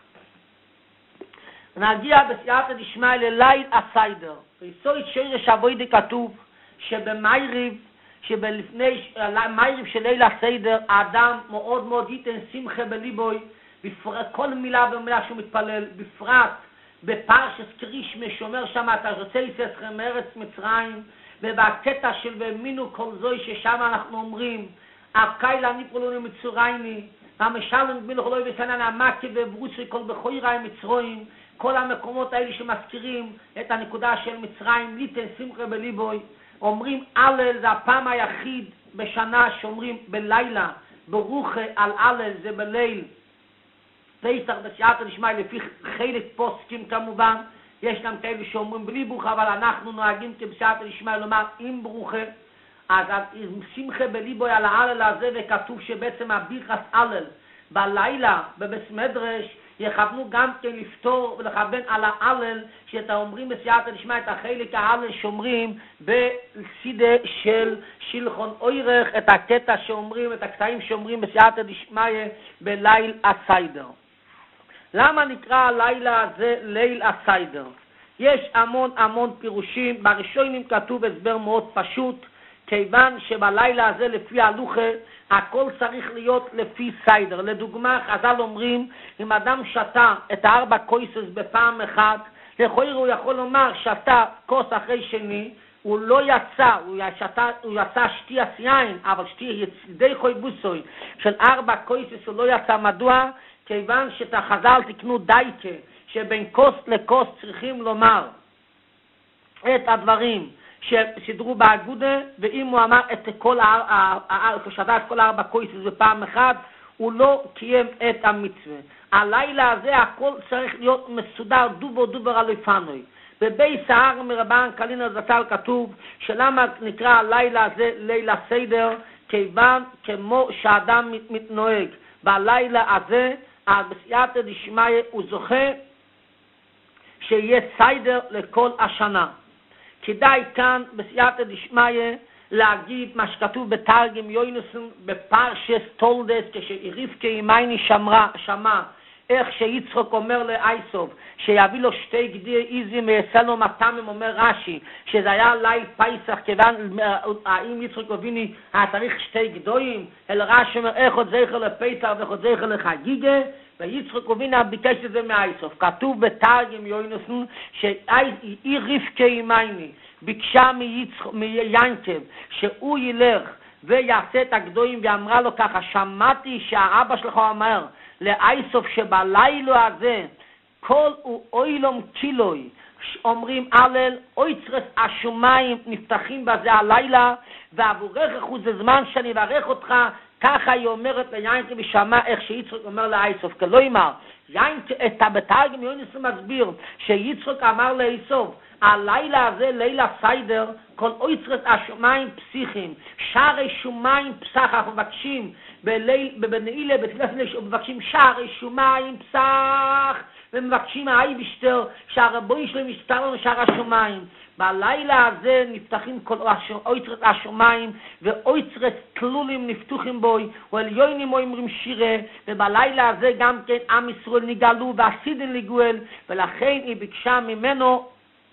נגיע בסייעתא דשמיא לליל הסיידר. ביסוד שורש אבוידע כתוב שבמייריב, שבלפני מייריב של ליל הסיידר, האדם מאוד ייתן שמחה בליבוי, כל מילה ומילה שהוא מתפלל, בפרט בפרשת קרישמה שאומר שם אתה רוצה יצאתכם מארץ מצרים, ובקטע של והאמינו כל זוי ששם אנחנו אומרים הקיילה ניפולוני מצורייני המשלם גמיל חלוי וסנן המקי וברוצרי כל בכוירי מצרויים, כל המקומות האלה שמזכירים את הנקודה של מצרים, ליתן שמחה בליבוי. אומרים הלל, זה הפעם היחיד בשנה שאומרים בלילה ברוכה על הלל, זה בליל פסח בסייעתא דשמיא לפי חלק פוסקים כמובן. יש גם כאלה שאומרים בלי ברוכה, אבל אנחנו נוהגים כבסייעתא דשמיא לומר עם ברוכה. אז שמחה בליבוי על ההלל הזה, וכתוב שבעצם הבירכת הלל בלילה בבית מדרש יכוונו גם כן לפתור ולכוון על ההלל שאתה אומרים בסייעתא דשמיא את החלק ההלל שאומרים בסידה של שילחון אוירך, את הקטע שאומרים, את הקטעים שאומרים בסייעתא דשמיא בליל הסיידר. למה נקרא הלילה הזה ליל הסיידר? יש המון פירושים. בראשונים כתוב הסבר מאוד פשוט, כיוון שבלילה הזה לפי ההלוכה הכל צריך להיות לפי סיידר. לדוגמה, חז"ל אומרים, אם אדם שתה את 4 כוסות בפעם אחת, לכאורה הוא יכול לומר שתה כוס אחרי שני, הוא לא יצא, הוא יצא שתיית יין, אבל שתיית ידי חוי בוסוי של 4 כוסות הוא לא יצא. מדוע? כיוון שחז"ל תקנו דייקה, שבין כוס לכוס צריכים לומר את הדברים שסדרו באגודה, ואם הוא אמר את כל כששתה את כל 4 כוסות בפעם אחת, הוא לא קיים את המצווה. הלילה הזה הכל צריך להיות מסודר דובר על לפנוי. בבי סהר מרבן קלינר זצ"ל כתוב שלמה נקרא הלילה הזה ליל הסיידר, כיוון כמו שאדם מתנהג בלילה הזה, על בסייעתא דשמיא הוא זוכה שיהיה סיידר לכל השנה. כדאי כאן בסייעתא דשמיא להגיד מה שכתוב בתרגם יוינסון בפרשס תולדס, כשרבקה אימייני שמע איך שיצחוק אומר לאייסוב שיביא לו 2 גדי איזים ויעשה לו מתמם, אומר רש"י שזה היה ליל פייסח, כיוון האם יצחוק אבינו היה צריך 2 גדויים, אלא רש"י אומר איך עוד זכר לפסח ואיך עוד זכר לחגיגה, ויצחוק אבינו ביקש את זה מאייסוב. כתוב בתרגם יוינסון שהיא רבקה אימייני ביקשה מיינקב שהוא ילך ויעשה את הגדויים, ואמרה לו ככה, שמעתי שהאבא שלך אומר לאייסוף שבלילה הזה כל הוא אוילום קילוי, אומרים הלל אויצרס השומיים נפתחים בזה הלילה, ועבורך חוץ זמן שאני אברך אותך. ככה היא אומרת ליינקב ושמע איך שיצחוק אומר לאייסוף. כלומר את בתרגם יוינסון מסביר שיצחוק אמר לאייסוף הלילה הזה לילה סיידר, כל אויצרת השומיים פסיכים, שערי שומיים פסח. אנחנו מבקשים בנעילה בתפילת מבקשים שערי שומיים פסח, ומבקשים האייבשטר שהרבוי שלהם יסתר לנו שער השומיים. בלילה הזה נפתחים כל אויצרת השומיים, ואויצרת כלולים נפתוחים בוי, ועליונים אומרים שירה, ובלילה הזה גם כן עם ישראל נגאלו ועשידן לגואל, ולכן היא ביקשה ממנו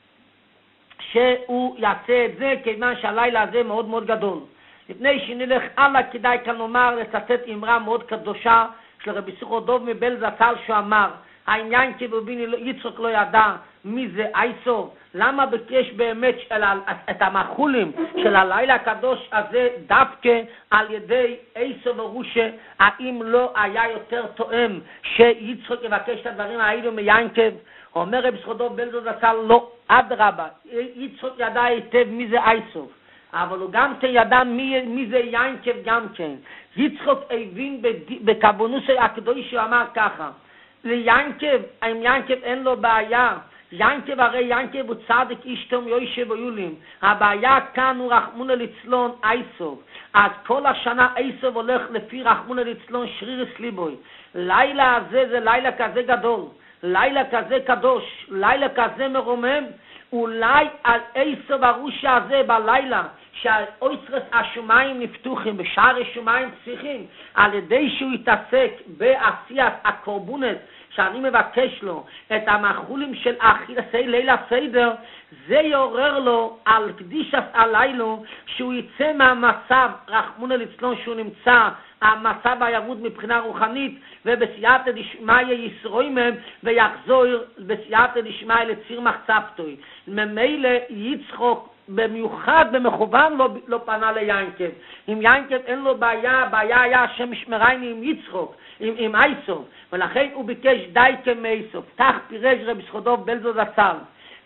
שהוא יעשה את זה, כיוון שהלילה הזה מאוד מאוד גדול. לפני שנלך הלאה, כדאי כאן לומר, לצטט אמרה מאוד קדושה של רבי סוכר דוב מבעלז זצ"ל, שאמר, העניין כבביני יצחק לא ידע מי זה אייסוב, למה ביקש באמת את המחולים של הלילה הקדוש הזה דווקא על ידי אייסוב ורושה? האם לא היה יותר תואם שיצחק יבקש את הדברים האלו מיינקב? אומר רבי סוכר דוב מבעלז זצ"ל, לא, אדרבה, יצחק ידע היטב מי זה אייסוב, אבל הוא גם כן ידע מי זה יינקב גם כן. יצחק הבין בכוונוס הקדוש, שהוא אמר ככה ליינקב, אם יינקב אין לו בעיה, יינקב הרי יינקב הוא צדיק איש תום יושב ויולים, הבעיה כאן הוא רחמונא ליצלן אייסוב. אז כל השנה אייסוב הולך לפי רחמונא ליצלן שרירס ליבוי. לילה הזה זה לילה כזה גדול, לילה כזה קדוש, לילה כזה מרומם, אולי על אייסוב הרושה הזה בלילה שהאויצרס השומיים נפתוחים בשער השומיים פסיכים, על ידי שהוא יתעסק בעשיית הקורבנות שאני מבקש לו את המחולים של אכילסי לילה סדר, זה יעורר לו על קדישת הלילו, שהוא יצא מהמצב רחמונא ליצלן שהוא נמצא, המצב הירוד מבחינה רוחנית, ובסייעתא דשמיא ישרוימם ויחזור בסייעתא דשמיא לציר מחצבתוי. ממילא יצחוק במיוחד במכוון לא פנה ליינקב. אם יינקב אין לו בעיה, בעיה היה השם ישמרני עם יצחוק, עם אייסוב, ולכן הוא ביקש די כמייסוב. כך פירש רבי סוכר דוב מבעלז זצ"ל.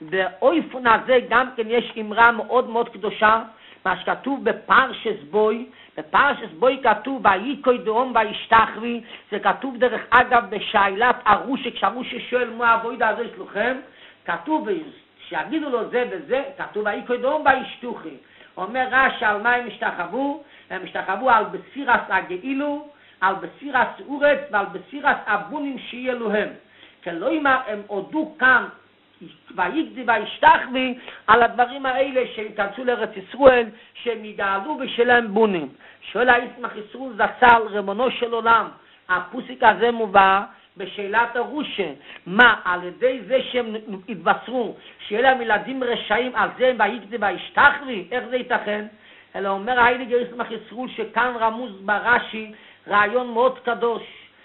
באופן הזה גם כן יש אמרה מאוד מאוד קדושה, מה שכתוב בפרשס בוי. בפרשס בוי כתוב ויקוי דאום וישתחווי, זה כתוב דרך אגב בשאלת הרושה, כשהרושה שואל מה העבודה הזה שלכם, כתוב שיגידו לו זה וזה, כתוב ויקוי דאום וישתחווי. אומר רש"י על מה הם השתחוו? הם השתחוו על בסירס הגאילו, על בסירס אורץ ועל בסירס הבונים שיהיה להם. כלומר הם הודו כאן ויקדי וישתחווי על הדברים האלה שיכנסו לארץ ישראל, שהם יגאלו בשלהם בונים. שואל הישמח ישראל זצ"ל ריבונו של עולם, הפוסיק הזה מובא בשאלת הרושה, מה על ידי זה שהם התבשרו שיהיה להם ילדים רשעים, על זה ויקדי וישתחווי? איך זה ייתכן? אלא אומר ההילגר ישמח ישראל שכאן רמוז ברש"י רעיון מאוד קדוש.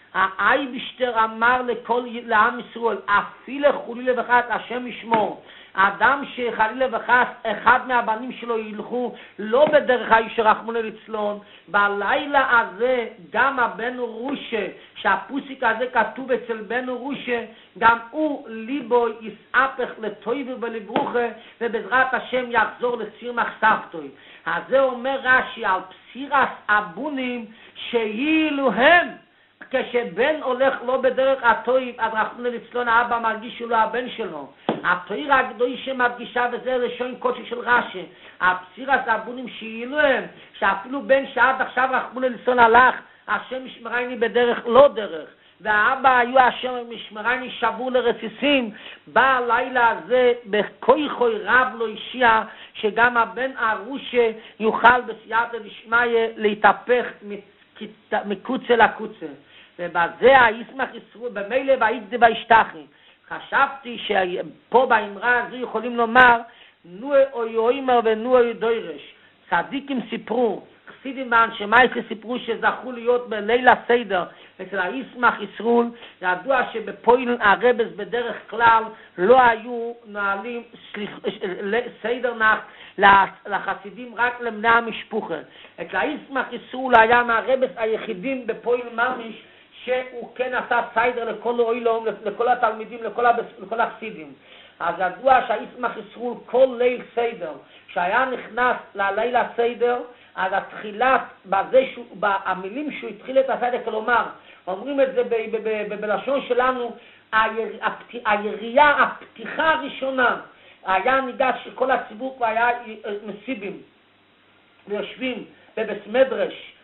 האייבשטר אמר לעם ישראל, אפילו חלילה וחס השם ישמור, אדם שחלילה וחס אחד מהבנים שלו ילכו לא בדרך הישר רחמונא ליצלן, בלילה הזה גם הבן רושה, שהפוסיק הזה כתוב אצל בן רושה, גם הוא ליבו יסעפך לטויב ולברוכה, ובעזרת השם יחזור לציר מחצבתוי. אז זה אומר רש"י על בסירס הבונים שיהיו הם, כשבן הולך לא בדרך הטויב, אז רחמונא ליצלן האבא מרגיש שהוא לא הבן שלו. התוירה הקדושה מדגישה, וזה לשון קודשי של רש"י, הבסירס הבונים שיהיו הם, שאפילו בן שעד עכשיו רחמונא ליצלן הלך, השם ישמרני בדרך לא דרך, והאבא היו אשר משמרני שבור לרסיסים, בא הלילה הזה בכויכוי רב לא אישיה, שגם הבן הרושה יוכל בסייעתא דשמיא להתהפך מקוצה לקוצה. ובזה הישמח ישרו במילא והייגדה והשתחי. חשבתי שפה באמרה הזו יכולים לומר נוי אוי אוימר ונוי אוי דוירש. צדיקים סיפרו, חסידים באנשי מייסה סיפרו שזכו להיות בלילה סדר אצל הישמח ישרול. ידוע שבפוילן הרבס בדרך כלל לא היו נועלים סדר נחת לחסידים רק לבני המשפחה. אצל הישמח ישרול היה מהרבס היחידים בפוילן ממש שהוא כן עשה סיידר לכל אוילום, לכל התלמידים, לכל החסידים. אז ידוע שהישמח ישרול כל ליל סדר, כשהיה נכנס ללילה סדר, אז התחילת, המילים שהוא התחיל את הסיידר, כלומר, אומרים את זה בלשון שלנו, הירייה, הפתיחה הראשונה, היה ניגש שכל הציבור כבר היה מסיבים, ויושבים בבית מדרש,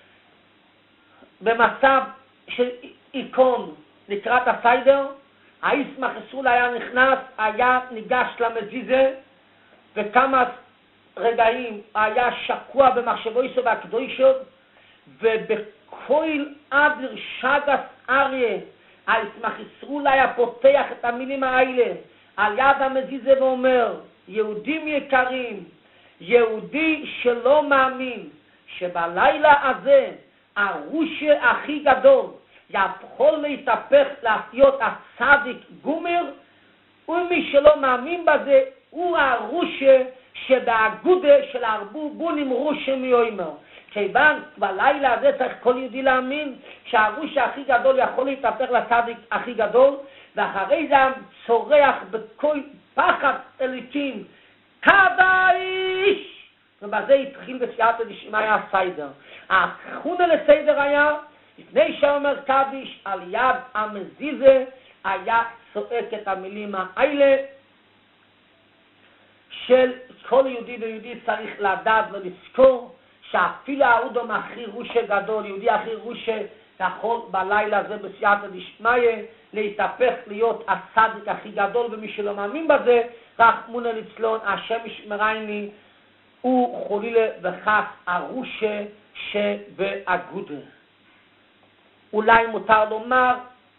במצב של איקון לקראת הסיידר. הישמח ישרול היה נכנס, היה ניגש למזיזה, וכמה רגעים היה שקוע במחשבו יסו והקדושות, ובכל אדר שגס אריה, הישמח ישרול היה פותח את המילים האלה על יד המזיזה ואומר, יהודים יקרים, יהודי שלא מאמין שבלילה הזה הרושה הכי גדול יכול להתהפך להיות הצדיק גומר, ומי שלא מאמין בזה הוא הרושה שבאגודה של הרבו בונים רושה מיומר. כיוון בלילה הזה צריך כל יהודי להאמין שהרושה הכי גדול יכול להתהפך לצדיק הכי גדול, ואחרי זה צורח בכל פחד אליקים קדש, ובזה התחיל בסייעתא דשמיא הסיידר. האחרונה לסיידר היה לפני שאומר קדיש על יד המזיזה היה צועק את המילים האלה של כל יהודי ויהודי צריך לדעת ולזכור שאפילו האודום הכי רושה גדול, יהודי הכי רושה, יכול בלילה הזה בסייעתא דשמיא להתהפך להיות הצדיק הכי גדול, ומי שלא מאמין בזה רחמנא ליצלן השם ישמרני הוא חלילה וחס הרושה שבאגודה. אולי מותר לומר,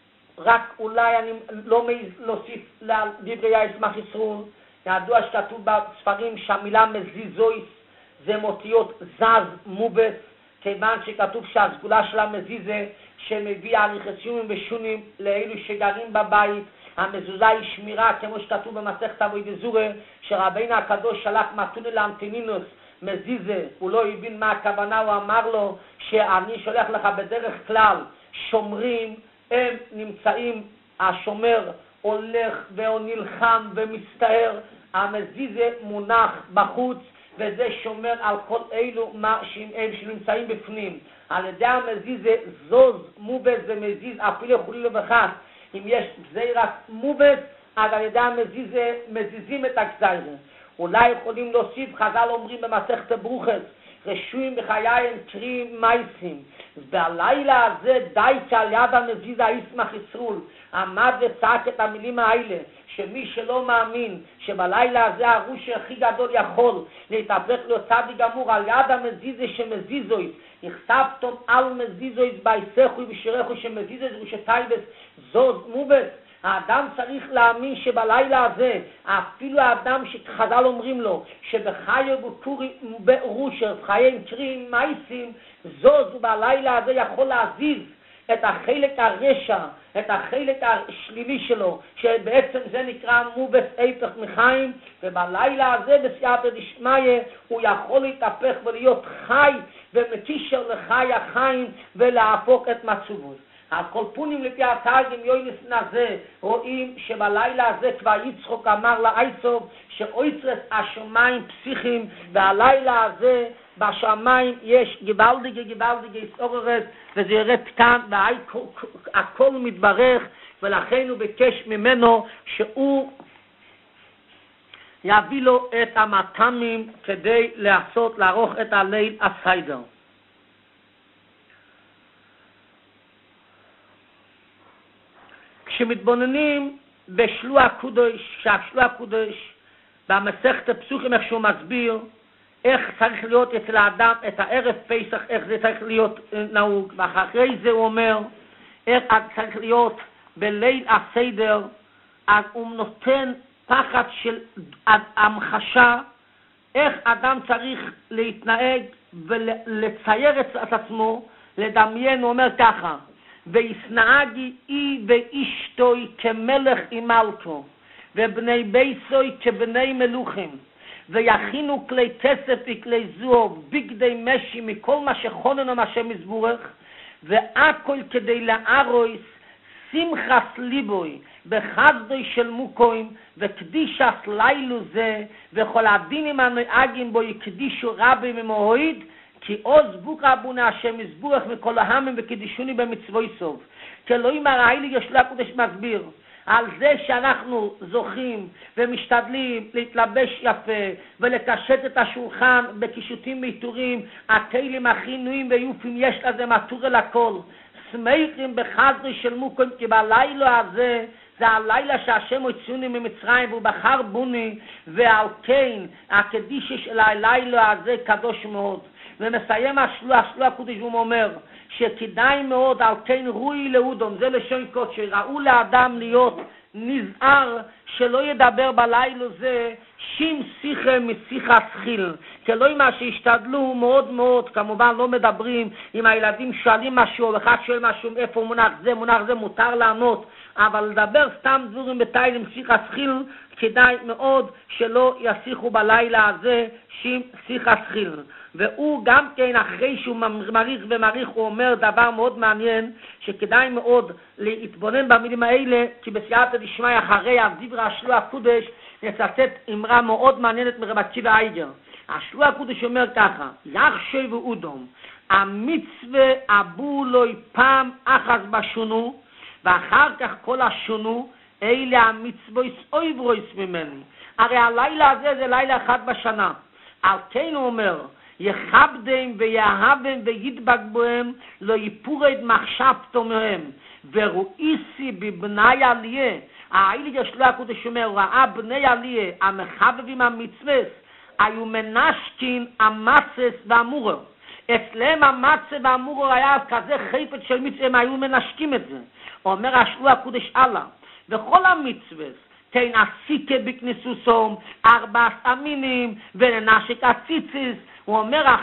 רק אולי אני לא מעז להוסיף לדברי הישמח ישרול, ידוע שכתוב בספרים שהמילה מזיזויס זה מותיות זז מובס, כיוון שכתוב שהסגולה של המזיזה שמביאה רכסיונים ושונים לאלו שגרים בבית, המזוזה היא שמירה, כמו שכתוב במסכת אבוידע זורה, שרבינו הקדוש שלח מתונה לאנטונינוס מזיזה, הוא לא הבין מה הכוונה, הוא אמר לו שאני שולח לך בדרך כלל שומרים, הם נמצאים, השומר הולך ונלחם ומסתער, המזיזה מונח בחוץ, וזה שומר על כל אלו הם שנמצאים בפנים. על ידי המזיזה זוז מובס זה מזיז, אפילו חלילה וחס, אם יש גזירת מובס, אז על ידי המזיזה מזיזים את הגזירה. אולי יכולים להוסיף, חז"ל אומרים במסכת ברוכס, רשויים בחייהם קרים מייסים. בלילה הזה די שעל יד המזיזה הישמח ישרול עמד וצעק את המילים האלה, שמי שלא מאמין שבלילה הזה הרושה הכי גדול יכול להתהפך להיות צדיק גמור על יד המזיזה שמזיזויס, נכתבתם על מזיזויס בהיסחוי ושירחוי שמזיזויס רושטייבס זוז מובס. האדם צריך להאמין שבלילה הזה, אפילו האדם שחז"ל אומרים לו, שבחיי בקורי ברושר, חיים קרים מייסים, זוז ובלילה הזה יכול להזיז את החלק הרשע, את החלק השלילי שלו, שבעצם זה נקרא מובס איפך מחיים, ובלילה הזה בסייעתא דשמיא הוא יכול להתהפך ולהיות חי ומתישר לחי החיים ולהפוך את מצבו. אז כל פונים לפי התרגם יוינס נזה רואים שבלילה הזה כבר יצחוק אמר לאייסוב שאויצרס השמיים פסיכים, והלילה הזה בשמיים יש גבלדיגי סוררס, וזה ירד כאן והכל מתברך, ולכן הוא ביקש ממנו שהוא יביא לו את המתמים כדי לערוך את הליל הסיידר. כשמתבוננים בשלוח הקודש, שהשלוח הקודש במסכת הפסוחים איך שהוא מסביר איך צריך להיות אצל האדם את הערב פסח, איך זה צריך להיות נהוג, ואחרי זה הוא אומר איך צריך להיות בליל הסדר, אז הוא נותן פחד של המחשה, איך אדם צריך להתנהג ולצייר את עצמו, לדמיין. הוא אומר ככה: וישנאגי אי ואשתוי כמלך עם מלכו, ובני ביסוי כבני מלוכים, ויכינו כלי כסף וכלי זהוב, בגדי משי מכל מה שכוננו מהשם יזבורך, והכל כדי לארויס שמחס ליבוי בחסדוי של מוקוים וקדישס לילו זה, וכל הדינים הנהגים בו יקדישו רבי ממוהיד, כי עוז בוקה בונה השם יזבורך מכל ההמים וקדישוני במצווי סוף. כאלוהים הרעילי יש לה קודש מסביר על זה שאנחנו זוכים ומשתדלים להתלבש יפה ולקשט את השולחן בקישוטים מיתורים, הכלים הכי נויים ויופים, יש לזה מטור אל הכל, שמחים בחסדוי של מוקוים, כי בלילה הזה זה הלילה שהשם הוציאוני ממצרים והוא בחר בוני, ועל כן הקדיש של הלילה הזה קדוש מאוד. ומסיים השלוח הקודש והוא אומר שכדאי מאוד על כן רואי לאודום, זה לשון קודש, שראו לאדם להיות נזהר שלא ידבר בלילה זה שים שיחה משיחה שחיל, כלא מה שהשתדלו מאוד מאוד, כמובן לא מדברים אם הילדים שואלים משהו ואחד שואל משהו איפה מונח זה מותר לענות, אבל לדבר סתם דברים בתיל עם שיחה שחיל כדאי מאוד שלא ישיחו בלילה הזה שים שיחה שחיל. והוא גם כן אחרי שהוא מריך הוא אומר דבר מאוד מעניין שכדאי מאוד להתבונן במילים האלה, כי בסייעתא דשמיא אחרי דברי השלוח הקודש נצטט אמרה מאוד מעניינת מרב עקיבא אייגר. השלוח הקודש אומר ככה: יחשי ואודום המצווה אבו לוי פעם אחת בשונו, ואחר כך כל השונו אלה המצווה אויברויס ממני. הרי הלילה הזה זה לילה אחד בשנה, על כן הוא אומר יכבדם ויאהבם וידבק בהם, לא יפורד מחשבתו מהם, ורואיסי בבני עליה. העילי השלוח הקודש אומר ראה בני עליה המחבבים המצווה היו מנשקין המצס והמורר. אצלם המצס והמורר היה כזה חפץ של מצווה, הם היו מנשקים את זה. אומר השלוח הקודש הלאה, וכל המצווה תן עסיקה בכניסוסום 4 אמינים וננשק הציציס. הוא אומר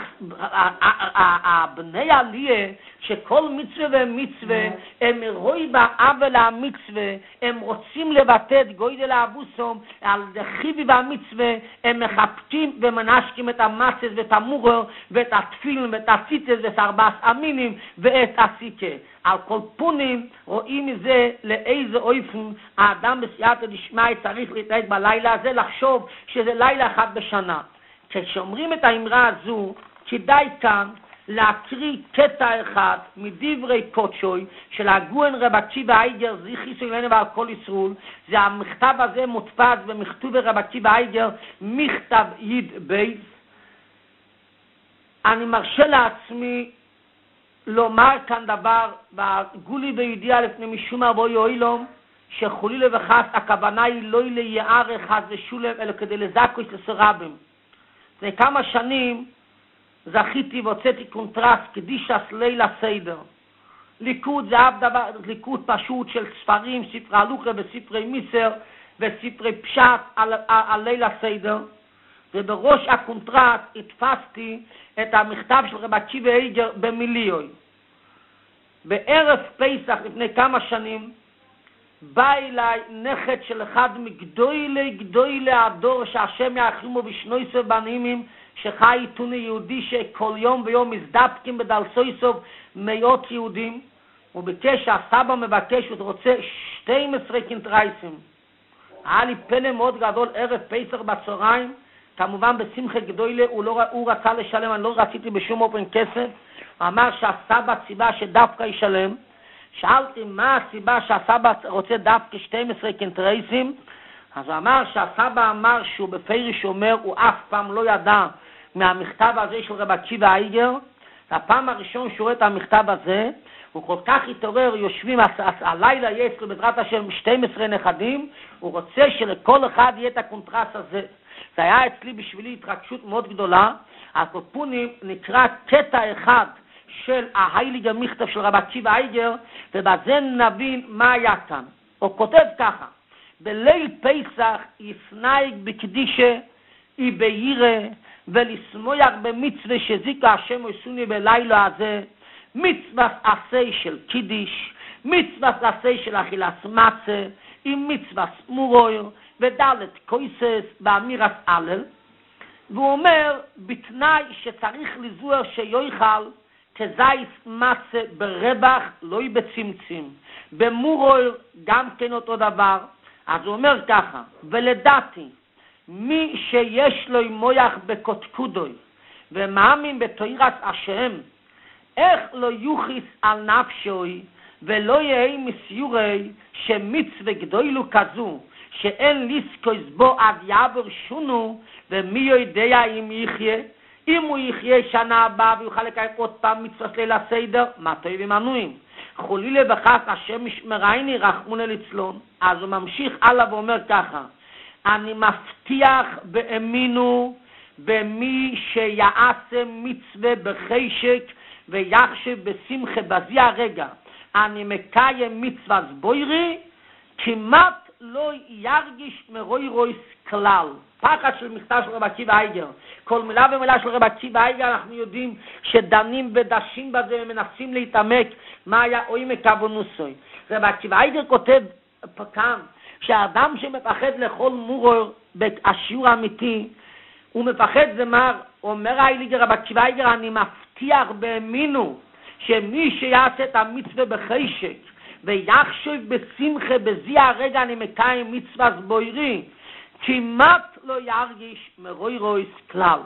בני עליה שכל מצווה ומצווה הם רואי בעוול המצווה, הם רוצים לבטא את גודל האבוסום על דחיבי והמצווה, הם מחפשים ומנשקים את המצס ואת המורר ואת התפילין ואת הציצס ואת 4 אמינים ואת הסיקה. על כל פונים רואים מזה לאיזה אופן האדם בסייעתא דשמיא צריך להתנהג בלילה הזה, לחשוב שזה לילה אחד בשנה. כשאומרים את האמרה הזו, כדאי כאן להקריא קטע אחד מדברי קודשוי של הגאון רב עקיבא אייגר זכרו לברכה ועל כל ישראל. זה המכתב הזה מודפס במכתוב רב עקיבא אייגר, מכתב י' בייס. אני מרשה לעצמי לומר כאן דבר בגולי בידיעה לפני משום אבוי אוילום, שחולי וחס הכוונה היא לא ליער אחד ושולם אלא כדי לזכות לסרבים. לפני כמה שנים זכיתי והוצאתי קונטרסט קדישס ליל הסדר. ליכוד זה אף דבר, ליכוד פשוט של ספרים, ספרי הלוכה וספרי מיסר וספרי פשט על ליל הסדר, ובראש הקונטרסט התפסתי את המכתב של רב עקיבא אייגר במיליוי. בערב פסח לפני כמה שנים בא אליי נכד של אחד מגדולי הדור שהשם ירחמו בשנויסו בנימים, שחי עיתוני יהודי שכל יום ויום מזדפקים בדלסויסוב מאות יהודים. הוא ביקש, הסבא מבקש, הוא רוצה 12 קינטרייסים. היה לי פלא מאוד גדול, ערב פסח בצהריים, כמובן בשמחה גדולה, הוא רצה לשלם, אני לא רציתי בשום אופן כסף. הוא אמר שהסבא ציבה שדווקא ישלם. שאלתי מה הסיבה שהסבא רוצה דווקא 12 קינטרייסים, אז הוא אמר שהסבא אמר שהוא בפריש אומר, הוא אף פעם לא ידע מהמכתב הזה של רב עקיבא אייגר. הפעם הראשון שהוא רואה את המכתב הזה, הוא כל כך התעורר, יושבים, הלילה יש לו בעזרת השם 12 נכדים, הוא רוצה שלכל אחד יהיה את הקונטרסט הזה. זה היה אצלי בשבילי התרגשות מאוד גדולה. הקופונים נקרא קטע אחד של ההייליגר מכתב של רב עקיבא אייגר, ובזה נבין מה היה כאן. הוא כותב ככה, בליל פסח יסנאיג בקדישה אי בירה ולסמויח במצווה שזיקה השם עשוני בלילה הזה, מצווה עשה של קידיש, מצווה עשה של אכילת מצה, עם מצווה מורויר ודלת קויסס באמירת הלל. והוא אומר בתנאי שצריך לזוהר שיויכל כזייס מצה ברבח לא בצמצים, במורויר גם כן אותו דבר. אז הוא אומר ככה, ולדעתי מי שיש לו מויח בקודקודוי ומאמין בתוירת השם, איך לא יוחיס על נפשוי ולא יהיה מסיורי שמצווה גדולו כזו שאין ליסקויס בו עד יעבור שונו, ומי יודע אם יחיה, אם הוא יחיה שנה הבאה ויוכל לקיים עוד פעם מצוות ליל הסדר, מה טובים מנויים, חולילה בכך השם משמרייני רחמונה לצלון. אז הוא ממשיך הלאה ואומר ככה, אני מבטיח באמינו במי שיעשה מצווה בחשק ויחשב בשמחה בזה הרגע, אני מקיים מצווה בוירי, כמעט לא ירגיש מרוירויס כלל. פחד של מכתב של רב עקיבא אייגר. כל מילה ומילה של רב עקיבא אייגר אנחנו יודעים שדנים ודשים בזה ומנסים להתעמק מה היה עומק כוונוסוי. רב עקיבא אייגר כותב כאן שהאדם שמפחד לכל מורור בשיעור האמיתי, הוא מפחד זה מה אומר ההייליגר רב עקיבא אייגר, אני מבטיח באמינו שמי שיעשה את המצווה בחשק ויחשב בשמחה בזה הרגע אני מקיים מצווה בוירי, כמעט לא ירגיש מרוירויס כלל.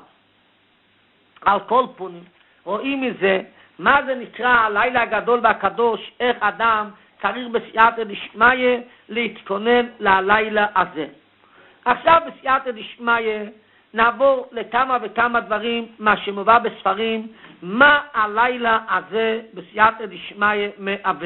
על כל פונים רואים מזה מה זה נקרא הלילה הגדול והקדוש, איך אדם צריך בסייעתא דשמיא להתכונן ללילה הזה. עכשיו בסייעתא דשמיא נעבור לכמה וכמה דברים מה שמובא בספרים, מה הלילה הזה בסייעתא דשמיא מהווה.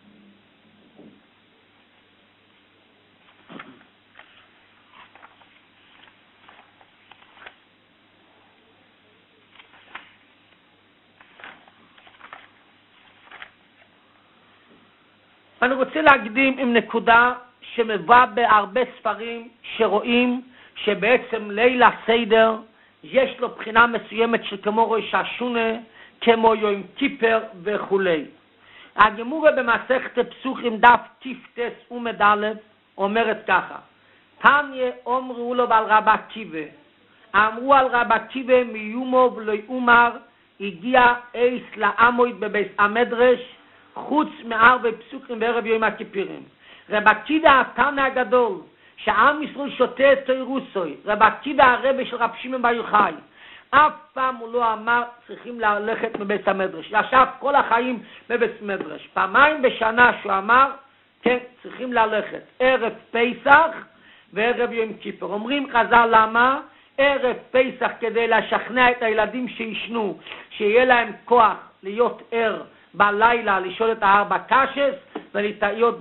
אני רוצה להקדים עם נקודה שמבוא בהרבה ספרים שרואים שבעצם ליל הסדר יש לו בחינה מסוימת של כמו ראש השונה, כמו יום כיפר וכולי. הגמורה במסכת פסוחים דף תפטס ומדלב אומרת ככה, תניא אומרו לו על רב עקיבא, אמרו על רב עקיבא מיומו ולא יאמר, הגיע אייס לעמוד בבית המדרש חוץ מארבע פסוקים בערב יום הכיפורים. רב עקיבא התנא הגדול שעם ישראל שותה את תוירוסוי, רב עקיבא הרבי של רב שמעון בר יוחאי, אף פעם הוא לא אמר צריכים ללכת מבית המדרש, ישב כל החיים בבית המדרש. פעמיים בשנה שהוא אמר כן צריכים ללכת, ערב פסח וערב יום כיפור. אומרים חז"ל למה? ערב פסח כדי לשכנע את הילדים שישנו, שיהיה להם כוח להיות ער בלילה, לשאול את הארבע קשס ולהיות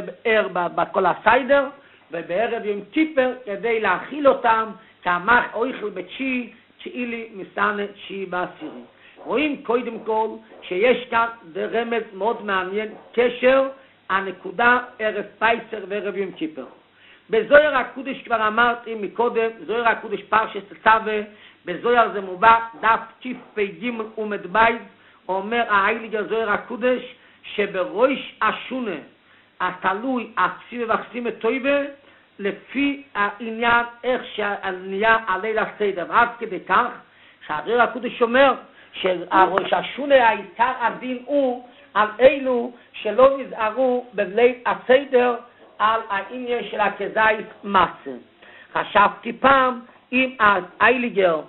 ער בכל הסיידר, ובערב יום כיפר כדי להאכיל אותם כמח אויכל בתשיעי תשיעי מסענה תשיעי בעשירי. רואים קודם כל שיש כאן רמז מאוד מעניין, קשר הנקודה ערב פסח וערב יום כיפר. בזוהר הקודש כבר אמרתי מקודם, זוהר הקודש פרשת צווה, בזוהר זה מובא דף תפ"ג עמוד בית, אומר ההייליגר זוהר הקודש שבראש השונה התלוי הציב וחסים את טויבה לפי העניין איך שהנהיה הליל הסדר, עד כדי כך שהזוהר הקודש אומר שהראש השונה העיקר הדין הוא על אלו שלא נזהרו בליל הסדר על העניין של הכזית מצה. חשבתי פעם עם ההייליגר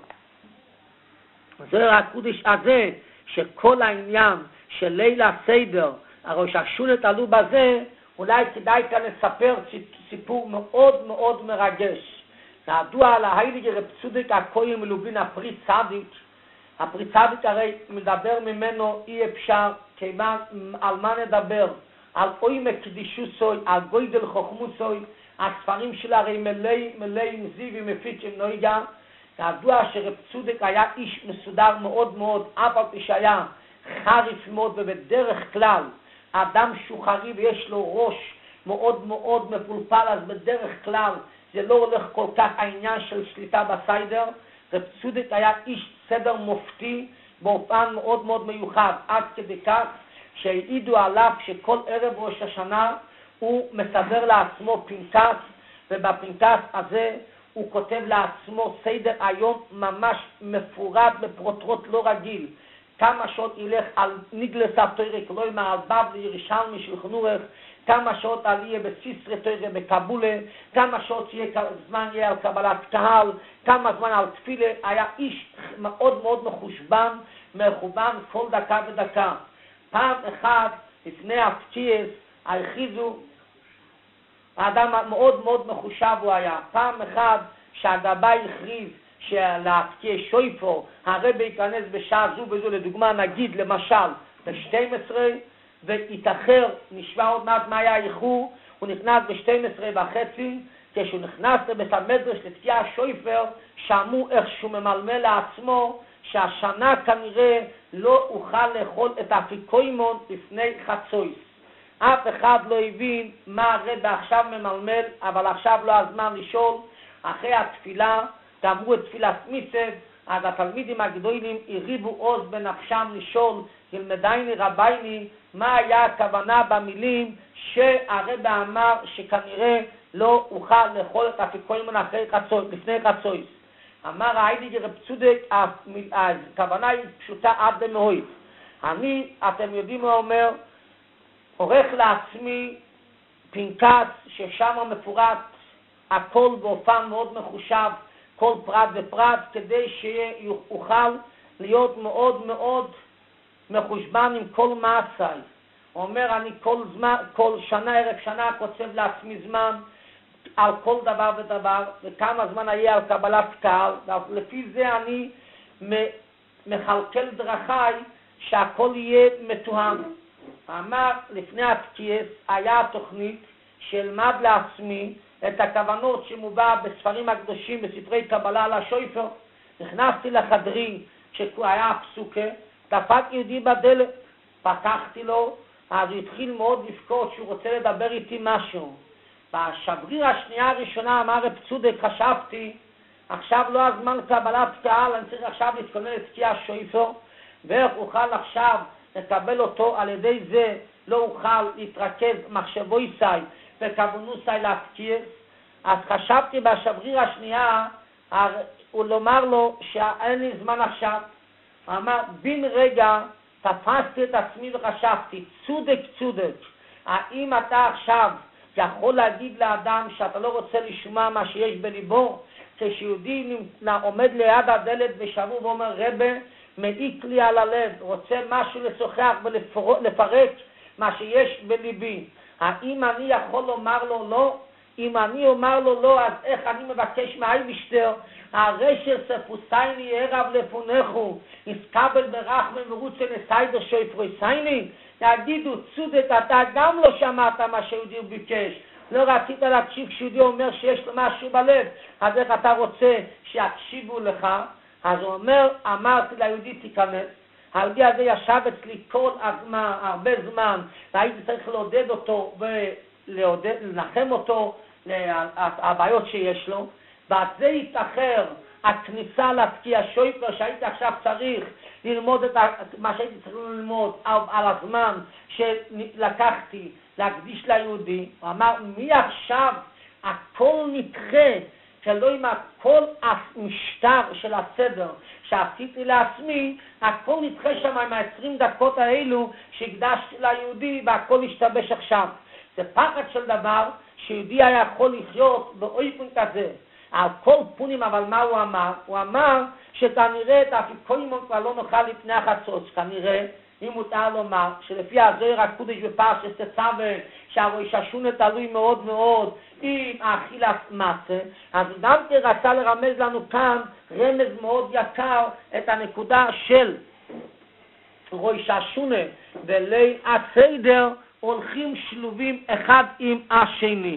זוהר הקודש הזה שכל העניין של ליל הסדר הראש השונה תלו בזה, אולי כדאי כאן לספר סיפור מאוד מאוד מרגש. נעדוע על ההייליגר רב צודק הכהן מלובין הפרי צדיק, הפריצדיק הרי מדבר ממנו אי אפשר, כיוון על מה נדבר? על עומק קדישוסוי, על גודל חוכמוסוי, הספרים שלה הרי מלאים זיו ומפיץ עם נויגה. ידוע שרב צודק היה איש מסודר מאוד מאוד, אף על פי שהיה חריף מאוד, ובדרך כלל אדם שוחרי ויש לו ראש מאוד מאוד מפולפל, אז בדרך כלל זה לא הולך כל כך העניין של שליטה בסיידר. רב צודק היה איש סדר מופתי באופן מאוד מאוד מיוחד, עד כדי כך שהעידו עליו שכל ערב ראש השנה הוא מסדר לעצמו פנקס, ובפנקס הזה הוא כותב לעצמו סדר היום ממש מפורט בפרוטרוט לא רגיל. כמה שעות ילך על ניגלס התורה, כלומר על בבלי, ירושלמי, שולחן ערוך, כמה שעות על יהיה בסיסרי תורה בקבולה, כמה שעות זמן יהיה על קבלת קהל, כמה זמן על תפילה. היה איש מאוד מאוד מחושבן, מכוון כל דקה ודקה. פעם אחת לפני הפתיעס הכריזו, האדם מאוד מאוד מחושב הוא היה. פעם אחת שהגבאי הכריז שלהפתיע שויפו, הרבי ייכנס בשעה זו וזו, לדוגמה נגיד למשל ב-12 והתאחר, נשמע עוד מעט מה היה האיחור, הוא נכנס ב-12:30, כשהוא נכנס לבית המדרש לתקיע השויפר, שמעו איך שהוא ממלמל לעצמו שהשנה כנראה לא אוכל לאכול את האפיקוימון לפני חצויס. אף אחד לא הבין מה הרבי עכשיו ממלמל, אבל עכשיו לא הזמן לשאול. אחרי התפילה, גמרו את תפילת מיסב, אז התלמידים הגדולים הריבו עוז בנפשם לשאול, ילמדייני רבייני, מה היה הכוונה במילים שהרבי אמר שכנראה לא אוכל לאכול את האפיקוימון לפני חצויס. אמר האיידיגר רב צודק, הכוונה היא פשוטה עד למאוד. אתם יודעים מה אומר? עורך לעצמי פנקס ששם מפורט הכל באופן מאוד מחושב, כל פרט ופרט, כדי שיוכל להיות מאוד מאוד מחושבן עם כל מעשיי. הוא אומר, אני כל שנה ערב שנה קוצב לעצמי זמן על כל דבר ודבר, וכמה זמן היה על קבלת קהל, לפי זה אני מחלקל דרכיי שהכל יהיה מתואם. אמר לפני התקיעס היה התוכנית שלמד לעצמי את הכוונות שמובא בספרים הקדושים, בספרי קבלה על השויפר. נכנסתי לחדרי כשהיה הפסוקה, דפק יהודי בדלת, פתחתי לו, אז הוא התחיל מאוד לבכות שהוא רוצה לדבר איתי משהו. בשבריר השנייה הראשונה אמר רב צודק, חשבתי עכשיו לא הזמן קבלת קהל, אני צריך עכשיו להתכונן לתקיע השויפר, ואיך אוכל עכשיו לקבל אותו, על ידי זה לא אוכל להתרכז מחשבו יסי וכוונוסי להתקיע. אז חשבתי בשבריר השנייה הוא לומר לו שאין לי זמן עכשיו. הוא אמר, בין רגע תפסתי את עצמי וחשבתי, צודק, האם אתה עכשיו יכול להגיד לאדם שאתה לא רוצה לשמוע מה שיש בליבו? כשיהודי עומד ליד הדלת ושבור ואומר, רבי מעיק לי על הלב, רוצה משהו לשוחח ולפרק מה שיש בליבי, האם אני יכול לומר לו לא? אם אני אומר לו לא, אז איך אני מבקש מהאייבשטר, הרי שספוסייני ערב לפונכו, יסקבל ברחמי מרוצה לסיידר שויפרויסייני, יגידו צודק, אתה גם לא שמעת מה שיהודי ביקש, לא רצית להקשיב כשיהודי אומר שיש לו משהו בלב, אז איך אתה רוצה שיקשיבו לך? אז הוא אומר, אמרתי ליהודי תיכנס, היהודי הזה ישב אצלי כל הזמן, הרבה זמן, והייתי צריך לעודד אותו ולנחם אותו הבעיות שיש לו, ועד זה יתאחר הכניסה לתקיע שויפר שהייתי עכשיו צריך ללמוד את מה שהייתי צריך ללמוד על הזמן שלקחתי להקדיש ליהודי. הוא אמר, מי עכשיו הכל נדחה, שלא עם הכל המשטר של הסדר שעשיתי לעצמי, הכל נדחה שם עם 20 דקות האלו שהקדשתי ליהודי והכל השתבש עכשיו. זה פחד של דבר שיהודי היה יכול לחיות באופן כזה על כל פונים. אבל מה הוא אמר? הוא אמר שכנראה את האפיקוימון כבר לא נוכל לפני החצות, כנראה אם מותר לומר שלפי הזוהר הקודש בפרשת תצווה שהראש השונה תלוי מאוד מאוד עם האכילת מצה, אז גם רצה לרמז לנו כאן רמז מאוד יקר את הנקודה של ראש השונה וליל הסדר הולכים שלובים אחד עם השני.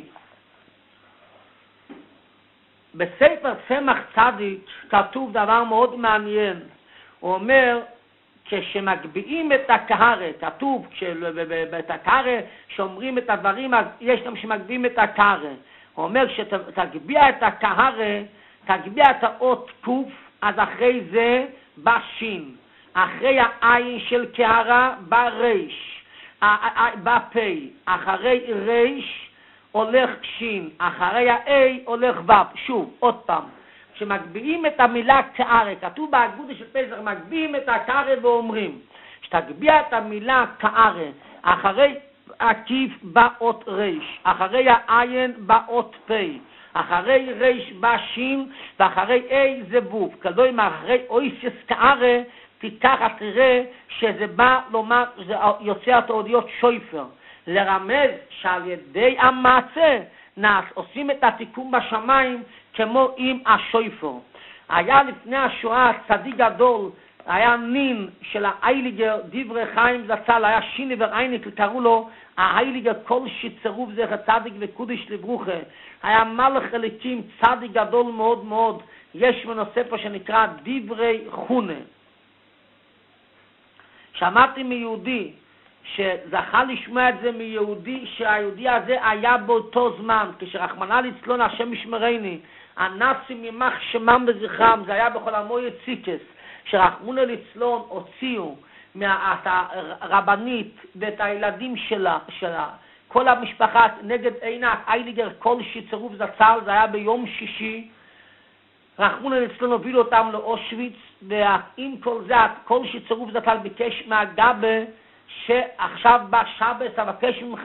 בספר צמח צדיק כתוב דבר מאוד מעניין. הוא אומר, כשמגביעים את הקהרה, כתוב בית הקהרה שאומרים את הדברים, יש גם שמגביעים את הקהרה. הוא אומר, כשתגביע את הקהרה, תגביע את האות קוף, אז אחרי זה בא שין. אחרי העין של קהרה בא ריש, בא פי. אחרי ריש הולך שין, אחרי ה-A הולך ו'. שוב, עוד פעם. כשמגביעים את המילה קהרה, כתוב באגודה של פסח, מגביעים את הקהרה ואומרים, שתגביע את המילה קהרה, אחרי עקיף בא אות ריש, אחרי העין בא אות פי, אחרי ריש בא שין, ואחרי A זה ו'. כלומר, אחרי אויסס קהרה, תיקח תראה שזה בא לומר, זה יוצא את האודיות שויפר, לרמז שעל ידי המצה עושים את התיקון בשמיים כמו עם השויפר. היה לפני השואה צדיק גדול, היה נין של האייליגר דברי חיים זצ"ל, היה שיניבר עייניק, קראו לו האייליגר כל שצירוף זכר צדיק וקודש לברוכה. היה מלך אליקים צדיק גדול מאוד מאוד, יש ממנו ספר שנקרא דברי חונה. שמעתי מיהודי שזכה לשמוע את זה מיהודי, שהיהודי הזה היה באותו זמן, כשרחמנא ליצלן השם ישמרני, הנאצים יימח שמם וזכרם, זה היה בכל המועד ציקס, שרחמנא ליצלן הוציאו את הרבנית ואת הילדים שלה, כל המשפחה נגד עינת אייליגר כל שצירוף זצ"ל, זה היה ביום שישי, רחמנא ליצלן הוביל אותם לאושוויץ, ועם כל זה, כל שצירוף זצ"ל ביקש מהגבה, שעכשיו בא שבס, אבקש ממך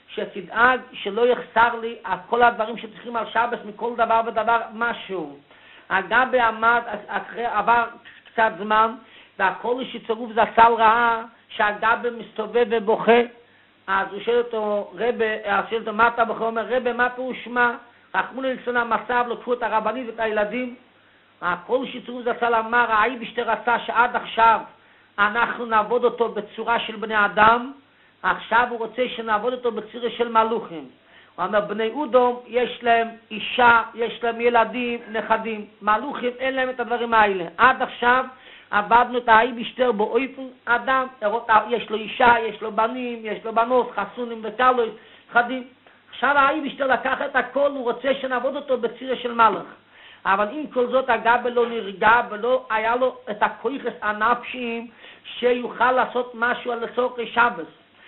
שתדאג שלא יחסר לי על כל הדברים שצריכים על שבס, מכל דבר ודבר משהו. הגבי עמד, עבר קצת זמן, והכל שצירוף זצ"ל ראה שהגבי מסתובב ובוכה, אז הוא שואל אותו, שואל אותו, מה אתה בוכה? הוא אומר, רבי, מה פירוש מה? רחמנא ליצלן המצב, לקחו את הרבנית ואת הילדים. הכל שצירוף זצ"ל אמר, האייבשטר רצה שעד עכשיו אנחנו נעבוד אותו בצורה של בני אדם, עכשיו הוא רוצה שנעבוד אותו בצורה של מלוכים. הוא אומר, בני אודום יש להם אישה, יש להם ילדים, נכדים, מלוכים אין להם את הדברים האלה. עד עכשיו עבדנו את האייבשטר באופן אדם, יש לו אישה, יש לו בנים, יש לו בנות, חסונים וקלויס, נכדים. עכשיו האייבשטר לקח את הכל, הוא רוצה שנעבוד אותו בצורה של מלך. אבל עם כל זאת הגבי לא נרגע ולא היה לו את הכויחס הנפשיים שיוכל לעשות משהו על צורכי שבס.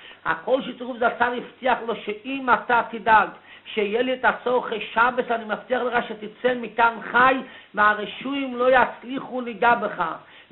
הכל שצירוף זצ"ל הבטיח לו שאם אתה תדאג שיהיה לי את הצורכי שבס, אני מבטיח לך שתצא מכאן חי והרשויים לא יצליחו ליגע בך.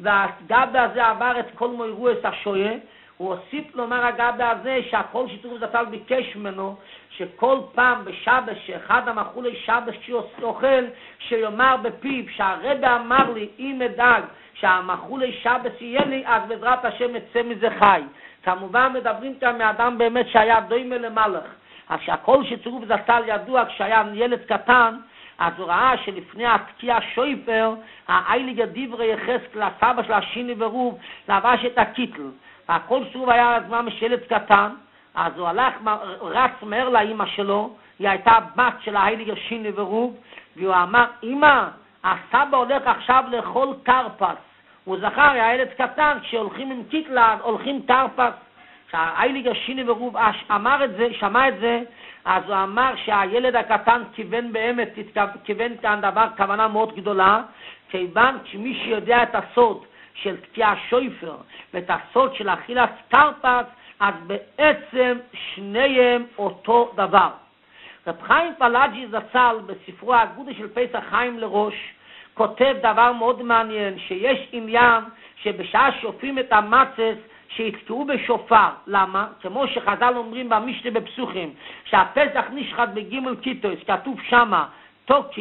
והגבי הזה עבר את כל מוירועס השויה. הוא הוסיף לומר הגבי הזה שהכל שצירוף זצ"ל ביקש ממנו שכל פעם בשבס שאחד המחולי שבס שאוכל שיאמר בפיו שהרבי אמר לי אם אדאג שהמחולי שבס יהיה לי אז בעזרת השם יצא מזה חי. כמובן מדברים כאן מאדם באמת שהיה דומה למלך. אז שהכל שצירוף זצ"ל ידוע כשהיה ילד קטן, אז הוא ראה שלפני התקיע שויפר האייליגר דברי יחזקאל לסבא של השיני ורוב לבש את הקיטל. והכל שוב היה הזמן משילד קטן, אז הוא הלך, רץ מהר לאמא שלו, היא הייתה בת של האייליגר שיני ורוב, והוא אמר, אמא, הסבא הולך עכשיו לאכול קרפס. הוא זכר, הילד קטן, כשהולכים עם קיטלן, הולכים קרפס. כשהאייליגר שיני ורוב אמר את זה, שמע את זה, אז הוא אמר שהילד הקטן כיוון באמת, כיוון כאן דבר, כוונה מאוד גדולה, כיוון שמי שיודע את הסוד של תקיע שויפר ואת הסוד של אכילת קרפס, אז בעצם שניהם אותו דבר. רב חיים פלאג'י זצ"ל בספרו האגודה של פסח חיים לראש כותב דבר מאוד מעניין, שיש עניין שבשעה שופים את המצס שיתקעו בשופר. למה? כמו שחז"ל אומרים במשנה בפסוחים, שהפסח נשחט בגימל קיטוס, כתוב שמה תוקי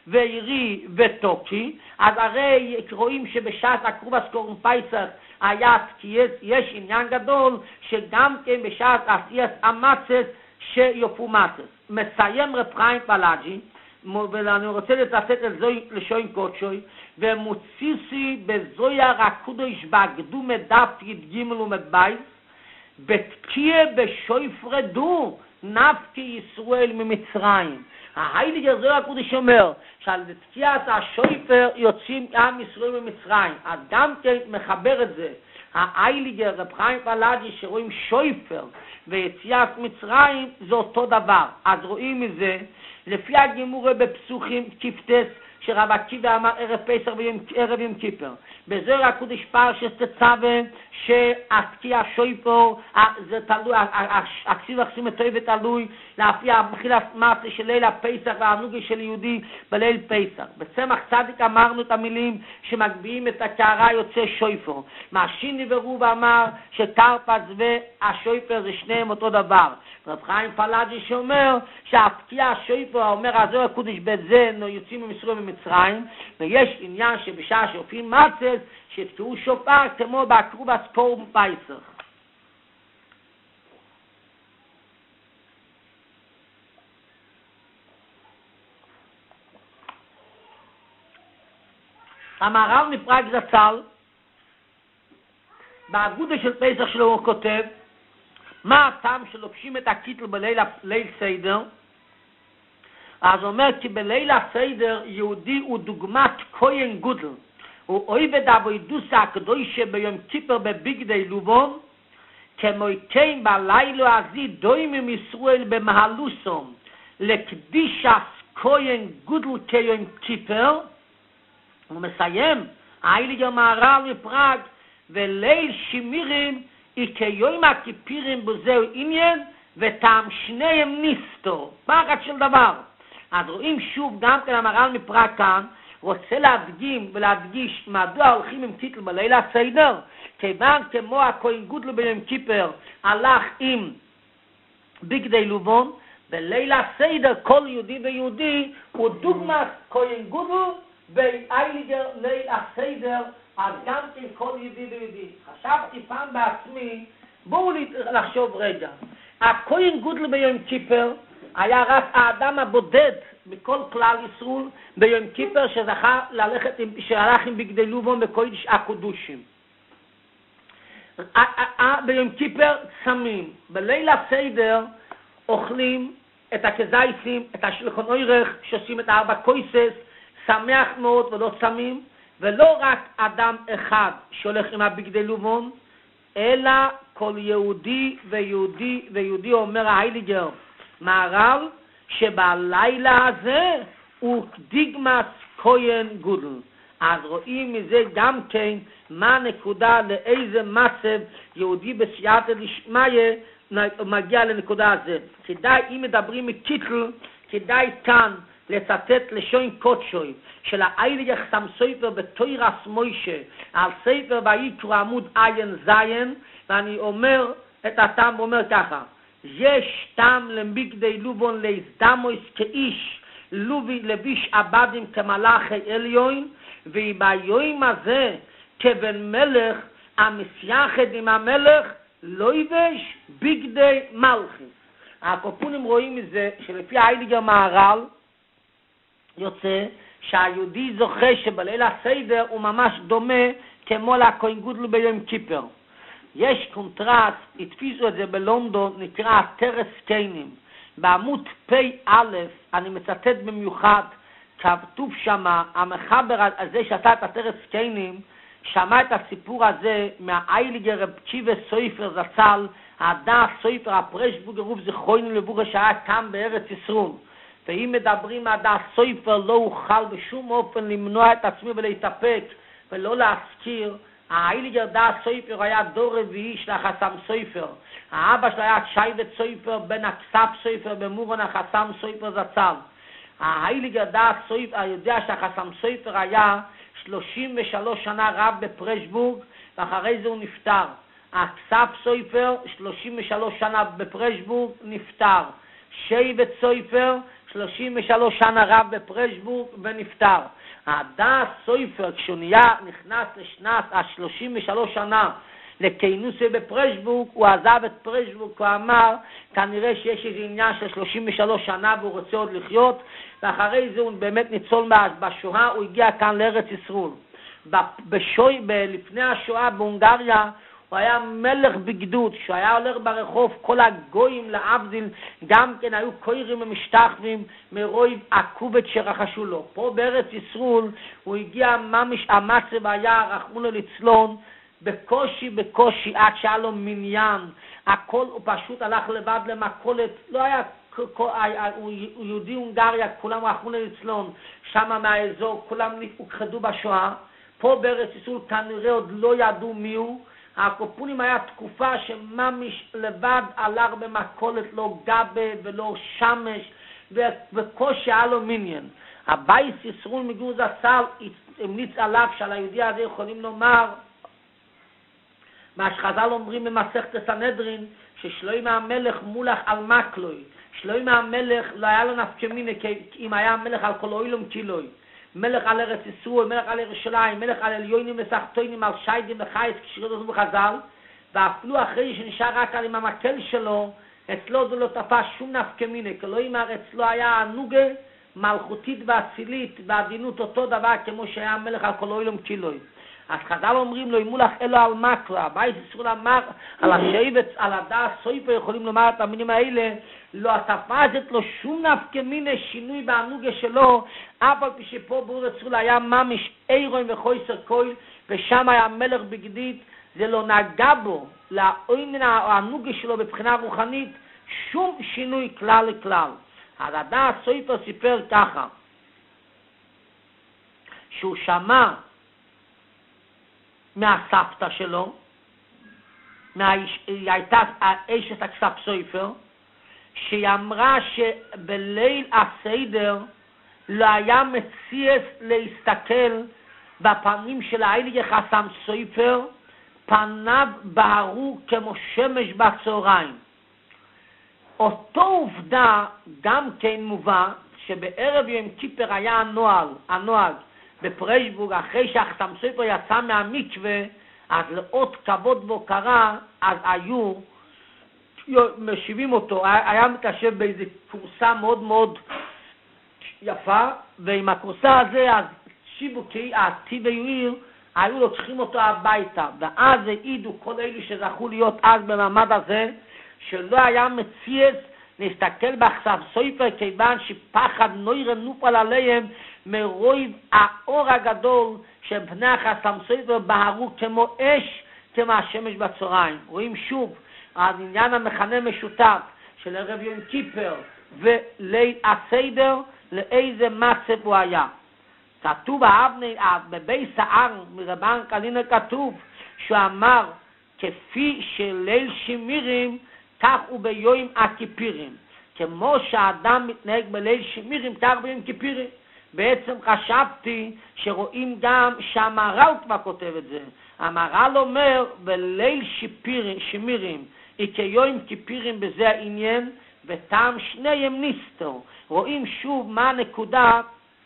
ועירי וטוקי, אז הרי רואים שבשעת הקרובס קורבן פסח היה תקיעת, יש עניין גדול שגם כן בשעת עשיית המצות שיופו מצות. מסיים רב חיים פלאג'י, ואני רוצה לצטט את זוי לשוין קודשוי, ומוציסי בזויר הקודש בהקדומה דף י"ג ומ"ב, בתקיע בשויפר דו נפקי ישראל ממצרים. ההייליגר זויר הקודש אומר שעל תקיעת השויפר יוצאים עם ישראל ממצרים. אז גם כן מחבר את זה ההייליגר רב חיים פלאג'י שרואים שויפר ויציאת מצרים זה אותו דבר. אז רואים מזה לפי הגימורה בפסוחים כפתס שרב עקיבא אמר ערב פסח וערב יום כיפר. בזוהר הקודש פרשת תצווה שהתקיע שויפר זה תלוי, הכסיב החסים טוב תלוי לפי המחילת מעשה של ליל הפסח והענוגה של יהודי בליל פסח. בצמח צדיק אמרנו את המילים שמגביעים את הקערה יוצא שויפר. מהשיני ורוב אמר שתרפ"ז והשויפר זה שניהם אותו דבר. רב חיים פלאג'י שאומר שהתקיע השויפר אומר הזוהר הקודש בזה יוצאים ממישראל ממצרים, ויש עניין שבשעה שאופים מצות שתקעו שופר כמו בהקרובס קורבן פסח. המהר"ל מפראג זצ"ל באגודה של פסח שלו הוא כותב מה הטעם שלובשים את הקיטל בליל סדר. אז אומר כי בליל הסדר יהודי הוא דוגמת כהן גודל, הוא אוהב אבוידוסה הקדושה ביום כיפר בבגדי לובון, כמו כן בלילה הזה דוימים ישראל במהלוסום לקדישת כהן גודל כיום כיפר. הוא מסיים ההייליגר מהר"ל מפראג וליל שמירים כיום הכיפירים בזהו עניין וטעם שניהם ניסטו פחד של דבר. אז רואים שוב גם כן המהר"ל מפראג כאן רוצה להדגים ולהדגיש מדוע הולכים עם קיטל בליל הסדר, כיוון כמו הכהן גודל ביום כיפר הלך עם בגדי לובון, בליל הסדר כל יהודי ויהודי הוא דוגמת כהן גודל בהייליגר ליל הסדר, אז גם כן כל יהודי ויהודי. חשבתי פעם בעצמי, בואו לחשוב רגע, הכהן גודל ביום כיפר היה רק האדם הבודד מכל כלל ישראל ביום כיפר שזכה שהלך עם בגדי לובון בקודש הקודושים. ביום כיפר צמים, בליל הסדר אוכלים את הכזייסים, את השלחון אוירך שעושים את 4 כויסס, שמח מאוד ולא צמים, ולא רק אדם אחד שהולך עם הבגדי לובון, אלא כל יהודי ויהודי ויהודי. אומר ההייליגר מהר"ל שבלילה הזה הוא דיגמס כהן גודל. אז רואים מזה גם כן מה הנקודה לאיזה מצב יהודי בסייעתא דשמיא מגיע לנקודה הזה. כדאי אם מדברים מקיטל, כדאי כאן לצטט לשון קודשוי של ההייליגר חסם סופר בתוירס מוישה על ספר ויקרא עמוד עין זין, ואני אומר את הטעם, אומר ככה: יש טעם לבגדי לובון להזדמוס כאיש לובי לביש עבדים כמלאכי עליון, וביום הזה כבן מלך המסייחד עם המלך לא יבש בגדי מלכי. הקופונים רואים מזה שלפי ההייליגר מהר"ל יוצא שהיהודי זוכה שבליל הסדר הוא ממש דומה כמו לכהן גודל ביום כיפר. יש קונטרסט, התפיסו את זה בלונדון, נקרא טרס קיינים. בעמוד פ' אני מצטט במיוחד, כתוב שמה, המחבר הזה שעשה את הטרס קיינים, שמע את הסיפור הזה מההייליגר רב צ'יבה סויפר זצ"ל, הדס סויפר הפרשבוגר רוב זכרונו לברכה שהיה כאן בארץ ישראל. ואם מדברים הדס סויפר לא אוכל בשום אופן למנוע את עצמי ולהתאפק ולא להזכיר, ההייליגר דס סויפר היה דור רביעי של החסם סויפר. האבא שלו היה שייבת סויפר בן הכסף סויפר במורן החסם סויפר זצ"ל. ההייליגר דס סויפר יודע שהחסם סויפר היה 33 שנה רב בפרשבורג, ואחרי זה הוא נפטר. הכסף סויפר 33 שנה בפרשבורג נפטר. שייבת סויפר 33 שנה רב בפרשבורג ונפטר. הדס סויפר, כשהוא נכנס לשנת ה-33 שנה לכינוסי בפרשבורג, הוא עזב את פרשבורג, הוא אמר, כנראה שיש איזה עניין של 33 שנה והוא רוצה עוד לחיות, ואחרי זה הוא באמת ניצול בשואה, הוא הגיע כאן לארץ ישראל. לפני השואה בהונגריה, הוא היה מלך בגדוד, שהוא היה הולך ברחוב, כל הגויים להבדיל, גם כן היו קוירים ומשתחווים מרוב הכובד שרחשו לו. פה בארץ ישראל הוא הגיע ממש, המצב היה רחמונו ליצלון, בקושי עד שהיה לו מניין, הכל הוא פשוט הלך לבד למכולת, לא היה, הוא יהודי הונגריה, כולם רחמונו ליצלון, שם מהאזור, כולם הוכחדו בשואה. פה בארץ ישראל כנראה עוד לא ידעו מי הוא, הקופונים היה תקופה שממש לבד הלך במכולת, לא גבה ולא שמש, וקושי היה לו מיניון. הבייס ישראל מגור זצ"ל המליץ עליו שעל היהודי הזה יכולים לומר, מה שחז"ל אומרים במסכת סנהדרין, ששלמה המלך מולך על מקלוי. שלמה המלך לא היה לו נפקא מינה, אם היה המלך על כל אוילום קילוי. מלך על ארץ ישראל, מלך על ירושלים, מלך על עליונים וסחטונים, על שיידים וחייס, כשרות עזבו חז"ל, ואפילו אחרי שנשאר רק על עם המקל שלו, אצלו זה לא תפס שום נפקא מינה, כי לא אמר, אצלו היה הנוגה מלכותית ואצילית, בעדינות אותו דבר כמו שהיה המלך על כל אוילום קילוי. אז חז"ל אומרים לו, ימולך אלו על מקלו, הבית ישראל אמר, על השבט, על הדעת סויפר, יכולים לומר את המינים האלה, לא תפסת לו שום נפקא מינה שינוי בהנוגה שלו, אף על פי שפה בארץ ישראל היה ממש אירוין וחויסר קויל, ושם היה מלך בגדית, זה לא נגע בו, להנוגה שלו בבחינה רוחנית, שום שינוי כלל לכלל. אז הדעת סויפר סיפר ככה, שהוא שמע מהסבתא שלו, היא הייתה אשת הכסף סויפר, שהיא אמרה שבליל הסדר לא היה מציאס להסתכל בפנים של האיליגר חסם סויפר, פניו בהרו כמו שמש בצהריים. אותו עובדה גם כן מובא שבערב יום כיפר היה הנוהג בפרשבורג, אחרי שהחסם סויפר יצא מהמקווה, אז לאות כבוד והוקרה, אז היו משיבים אותו, היה מתיישב באיזה קורסה מאוד מאוד יפה, ועם הקורסה הזה, אז שיבוקי, העתיד היועיר, היו לוקחים אותו הביתה, ואז העידו כל אלו שזכו להיות אז במעמד הזה, שלא היה מציאס להסתכל בחסם סויפר, כיוון שפחד נויר נופל עליהם, מרוב האור הגדול שבני החסם סויפר בהרו כמו אש, כמו השמש בצהריים. רואים שוב, העניין המכנה משותף של ערב יום כיפר וליל הסדר, לאיזה מצב הוא היה. כתוב בבייס הער מרבן קלינר כתוב שהוא אמר כפי שליל שמירים כך הוא ביום הכיפורים, כמו שהאדם מתנהג בליל שמירים כך ביום כיפורים. בעצם חשבתי שרואים גם שהמהר"ל כבר כותב את זה. המהר"ל אומר בליל שמירים כיום כיפורים בזה העניין, וטעם שניהם נסתר. רואים שוב מה הנקודה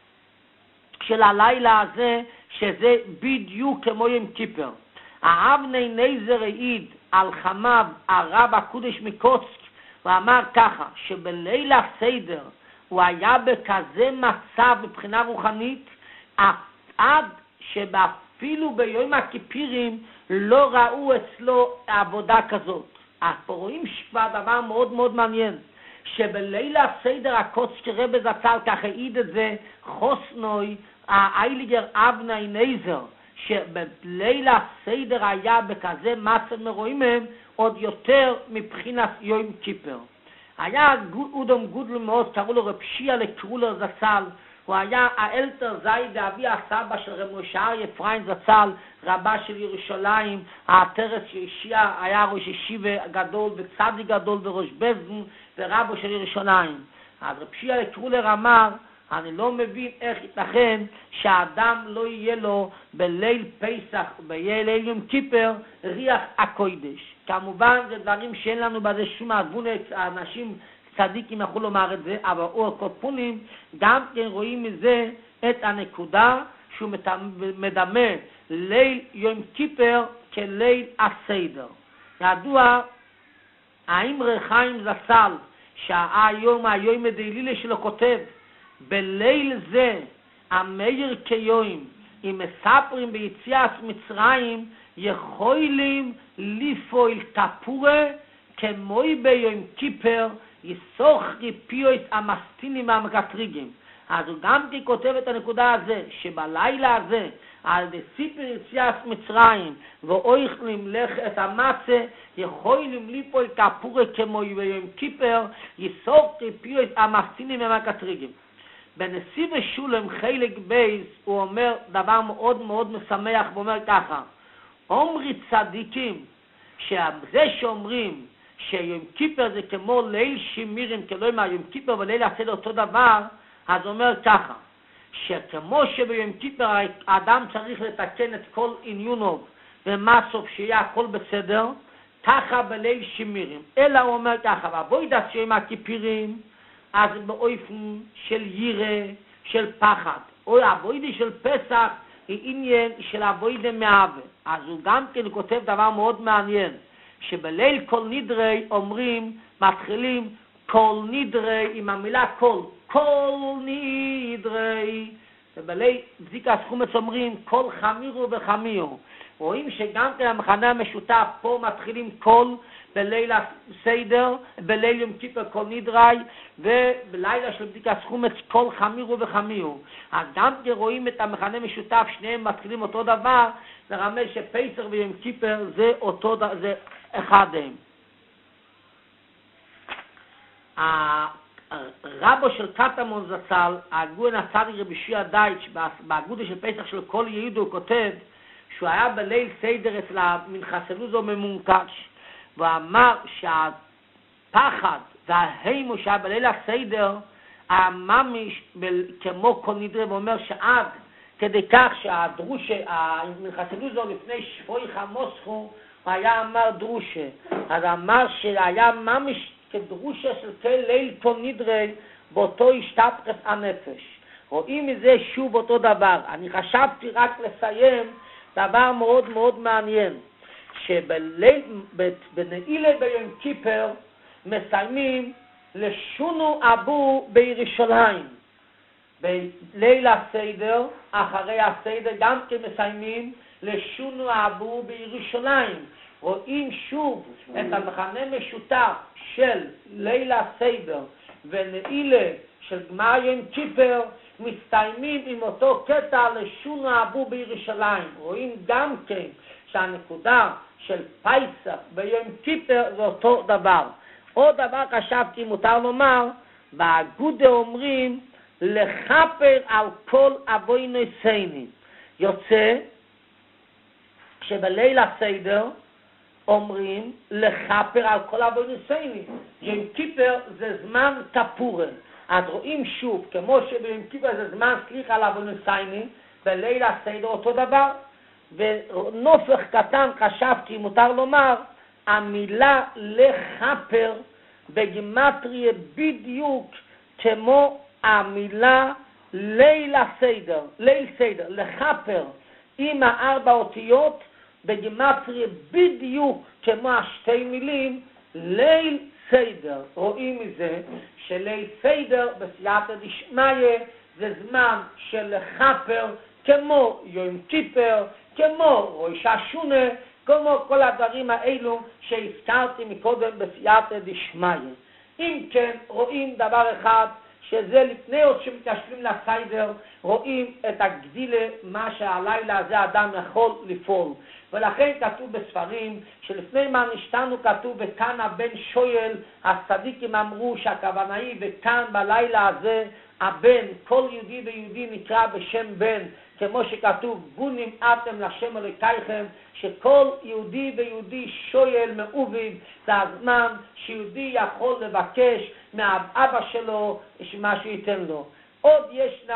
של הלילה הזה, שזה בדיוק כמו יום כיפר. האבני נזר העיד על חמיו הרב הקודש מקוצק, ואמר ככה, שבליל הסדר הוא היה בכזה מצב מבחינה רוחנית, עד שאפילו ביום הכיפורים לא ראו אצלו עבודה כזאת. אז פה רואים כבר דבר מאוד מאוד מעניין, שבליל הסדר הקוצק רבי זצ"ל כך העיד את זה חוסנוי האייליגר אבני נזר, שבליל הסדר היה בכזה מצב מרואים מהם עוד יותר מבחינת יום כיפר. היה אודום גודל מאוד, קראו לו רב שיעה לקרולר זצ"ל, הוא היה האלתר זייד אבי הסבא של רב משה אריה פריין זצ"ל, רבה של ירושלים, העטרת שישיע, היה ראש ישיבה גדול וצדיק גדול וראש בזן ורבו של ירושלים. אז רב שיעה לקרולר אמר, אני לא מבין איך ייתכן שהאדם לא יהיה לו בליל פסח, בליל יום כיפר, ריח הקודש. כמובן זה דברים שאין לנו בזה שום ארגון, האנשים צדיקים יכלו לומר את זה, אבל אור קופונים גם כן רואים מזה את הנקודה שהוא מדמה ליל יום כיפר כליל הסדר. ידוע, האמרי חיים זצ"ל, שהיום הדלילה שלו כותב, בליל זה המאיר כיום, אם מספרים ביציאת מצרים, יכולים לפעול תפורה כמוי ביום כיפר, יסוך ריפיו את המסטינים והמקטריגים. אז הוא גם כותב את הנקודה הזה, שבלילה הזה, על סיפר יציאת מצרים, ואוכלים לך את המצה, יכולים ליפול תפורה כמוי ביום כיפר, יסוך ריפיו את המסטינים והמקטריגים. בנשיא ושולם חלק בייס הוא אומר דבר מאוד מאוד משמח, הוא אומר ככה, אומרי צדיקים, שזה שאומרים שיום כיפר זה כמו ליל שימירים, כלומר יום כיפר וליל הסדר אותו דבר, אז אומר ככה, שכמו שביום כיפר האדם צריך לתקן את כל עניונו ומסוף שיהיה הכל בסדר, ככה בליל שימירים. אלא הוא אומר ככה, והבוידס שיום הכיפירים, אז באופן של ירא, של פחד. או הבוידה של פסח היא עניין של הבוידה מהווה. אז הוא גם כן כותב דבר מאוד מעניין, שבליל כל נדרי אומרים, מתחילים כל נדרי עם המילה כל נדרי, ובליל זיקה חומץ אומרים כל חמירו וחמירו. רואים שגם כן המחנה המשותף פה מתחילים כל בליל הסדר, בליל יום כיפר כל נדרי, ובלילה של בדיקת חומץ כל חמירו וחמירו. אז גם כן רואים את המחנה המשותף, שניהם מתחילים אותו דבר, זה רמז שפסח ויום כיפר זה אותו דבר, זה אחד הם. הרבו של קטמון זצ"ל, הגאון הצדיק רבי שיעה דייטש, באגודה של פסח של כל יהודו הוא כותב, שהוא היה בליל סדר אצל המנחה סלוזו ממונקש, ואמר שהפחד וההימו שהיה בליל הסדר, הממש כמו כל נדרי, ואומר שעד כדי כך שהדרושה, המנחה סלוזו לפני שבוי חמוסכו, הוא היה אמר דרושה, אז אמר שהיה ממש כדרושה של כל ליל כל נדרי, באותו השתפכת הנפש. רואים מזה שוב אותו דבר. אני חשבתי רק לסיים דבר מאוד מאוד מעניין, שבנעילה ביום כיפר מסיימים לשונו אבו בירושלים. בליל הסדר, אחרי הסדר, גם כן מסיימים לשונו אבו בירושלים. רואים שוב את המחנה משותף של ליל הסדר ונעילה של גמר יום כיפר, מסתיימים עם אותו קטע לשונו אבו בירושלים. רואים גם כן שהנקודה של פסח ביום כיפר זה אותו דבר. עוד דבר חשבתי מותר לומר, באגודה אומרים לחפר על כל אבוינו סייני. יוצא שבליל הסדר אומרים לחפר על כל אבוינו סייני. יום כיפר זה זמן תפורה. אז רואים שוב, כמו שביום כיפר זה זמן סליחה על אבוינו סייני, בליל הסדר אותו דבר. ונופך קטן חשבתי מותר לומר, המילה לחפר בגימטריה בדיוק כמו המילה ליל הסדר, ליל סדר, לחפר עם 4 אותיות בגימטריה בדיוק כמו השתי מילים ליל סדר. רואים מזה שליל סדר בסייעתא דשמיא זה זמן של לחפר כמו יום כיפר, כמו ראש השונה, כמו כל הדברים האלו שהזכרתי מקודם בסייעתא דשמיא. אם כן, רואים דבר אחד, שזה לפני עוד שמתשלים לסיידר, רואים את הגדילה, מה שהלילה הזה אדם יכול לפעול. ולכן כתוב בספרים, שלפני מה נשתנו כתוב, וכאן הבן שואל, הצדיקים אמרו שהכוונה היא, וכאן בלילה הזה, הבן, כל יהודי ויהודי נקרא בשם בן, כמו שכתוב, בונים אתם לשם אלוקיכם, שכל יהודי ויהודי שואל מאוביב, זה הזמן שיהודי יכול לבקש מהאבא שלו מה שייתן לו. עוד ישנם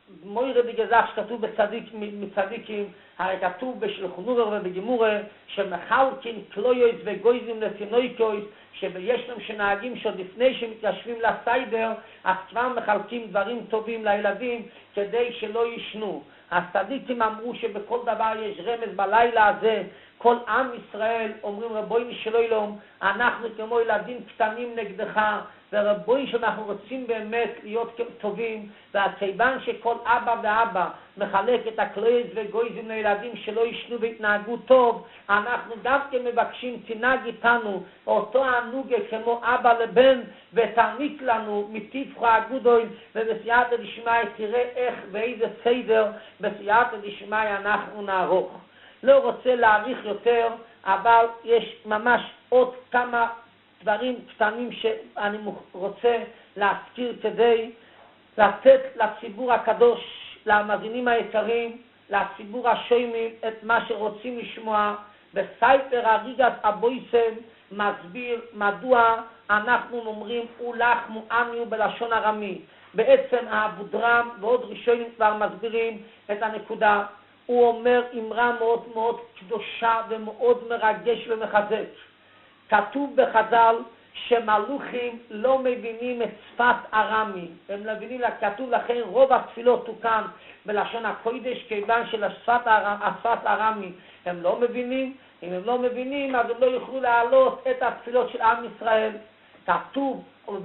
מוירה בגזח שכתוב מצדיקים, הרי כתוב בשולחן ערוך ובגמורה, שמחלקים כלויוס וגויזים לתינוקות, שיש להם שנהגים שעוד לפני שמתיישבים לסיידר, אז כבר מחלקים דברים טובים לילדים כדי שלא ישנו. הצדיקים אמרו שבכל דבר יש רמז בלילה הזה, כל עם ישראל אומרים רבוינו של עולם, אנחנו כמו ילדים קטנים נגדך, ורבוינו שאנחנו רוצים באמת להיות טובים, והכיוון שכל אבא ואבא מחלק את הכלויס וגויזים לילדים שלא ישנו והתנהגו טוב, אנחנו גם כן מבקשים תנהג איתנו אותו הנוגה כמו אבא לבן, ותעניק לנו מטיבך הגדול, ובסייעתא דשמיא תראה איך ואיזה סדר בסייעתא דשמיא אנחנו נערוך. לא רוצה להאריך יותר, אבל יש ממש עוד כמה דברים קטנים שאני רוצה להזכיר כדי לתת לציבור הקדוש, למאזינים היקרים, לציבור השוימים את מה שרוצים לשמוע. בספר הריגת אבויסם מסביר מדוע אנחנו אומרים אולחמו אמיו בלשון ארמי. בעצם האבודרם ועוד ראשונים כבר מסבירים את הנקודה. הוא אומר אמרה מאוד מאוד קדושה ומאוד מרגש ומחזק. כתוב בחז"ל שמלוכים לא מבינים את שפת ארמי. הם לא מבינים, כתוב לכן רוב התפילות תוקן בלשון הקודש, כיוון שלשפת ארמי הם לא מבינים. אם הם לא מבינים, אז הם לא יוכלו להעלות את התפילות של עם ישראל. כתוב,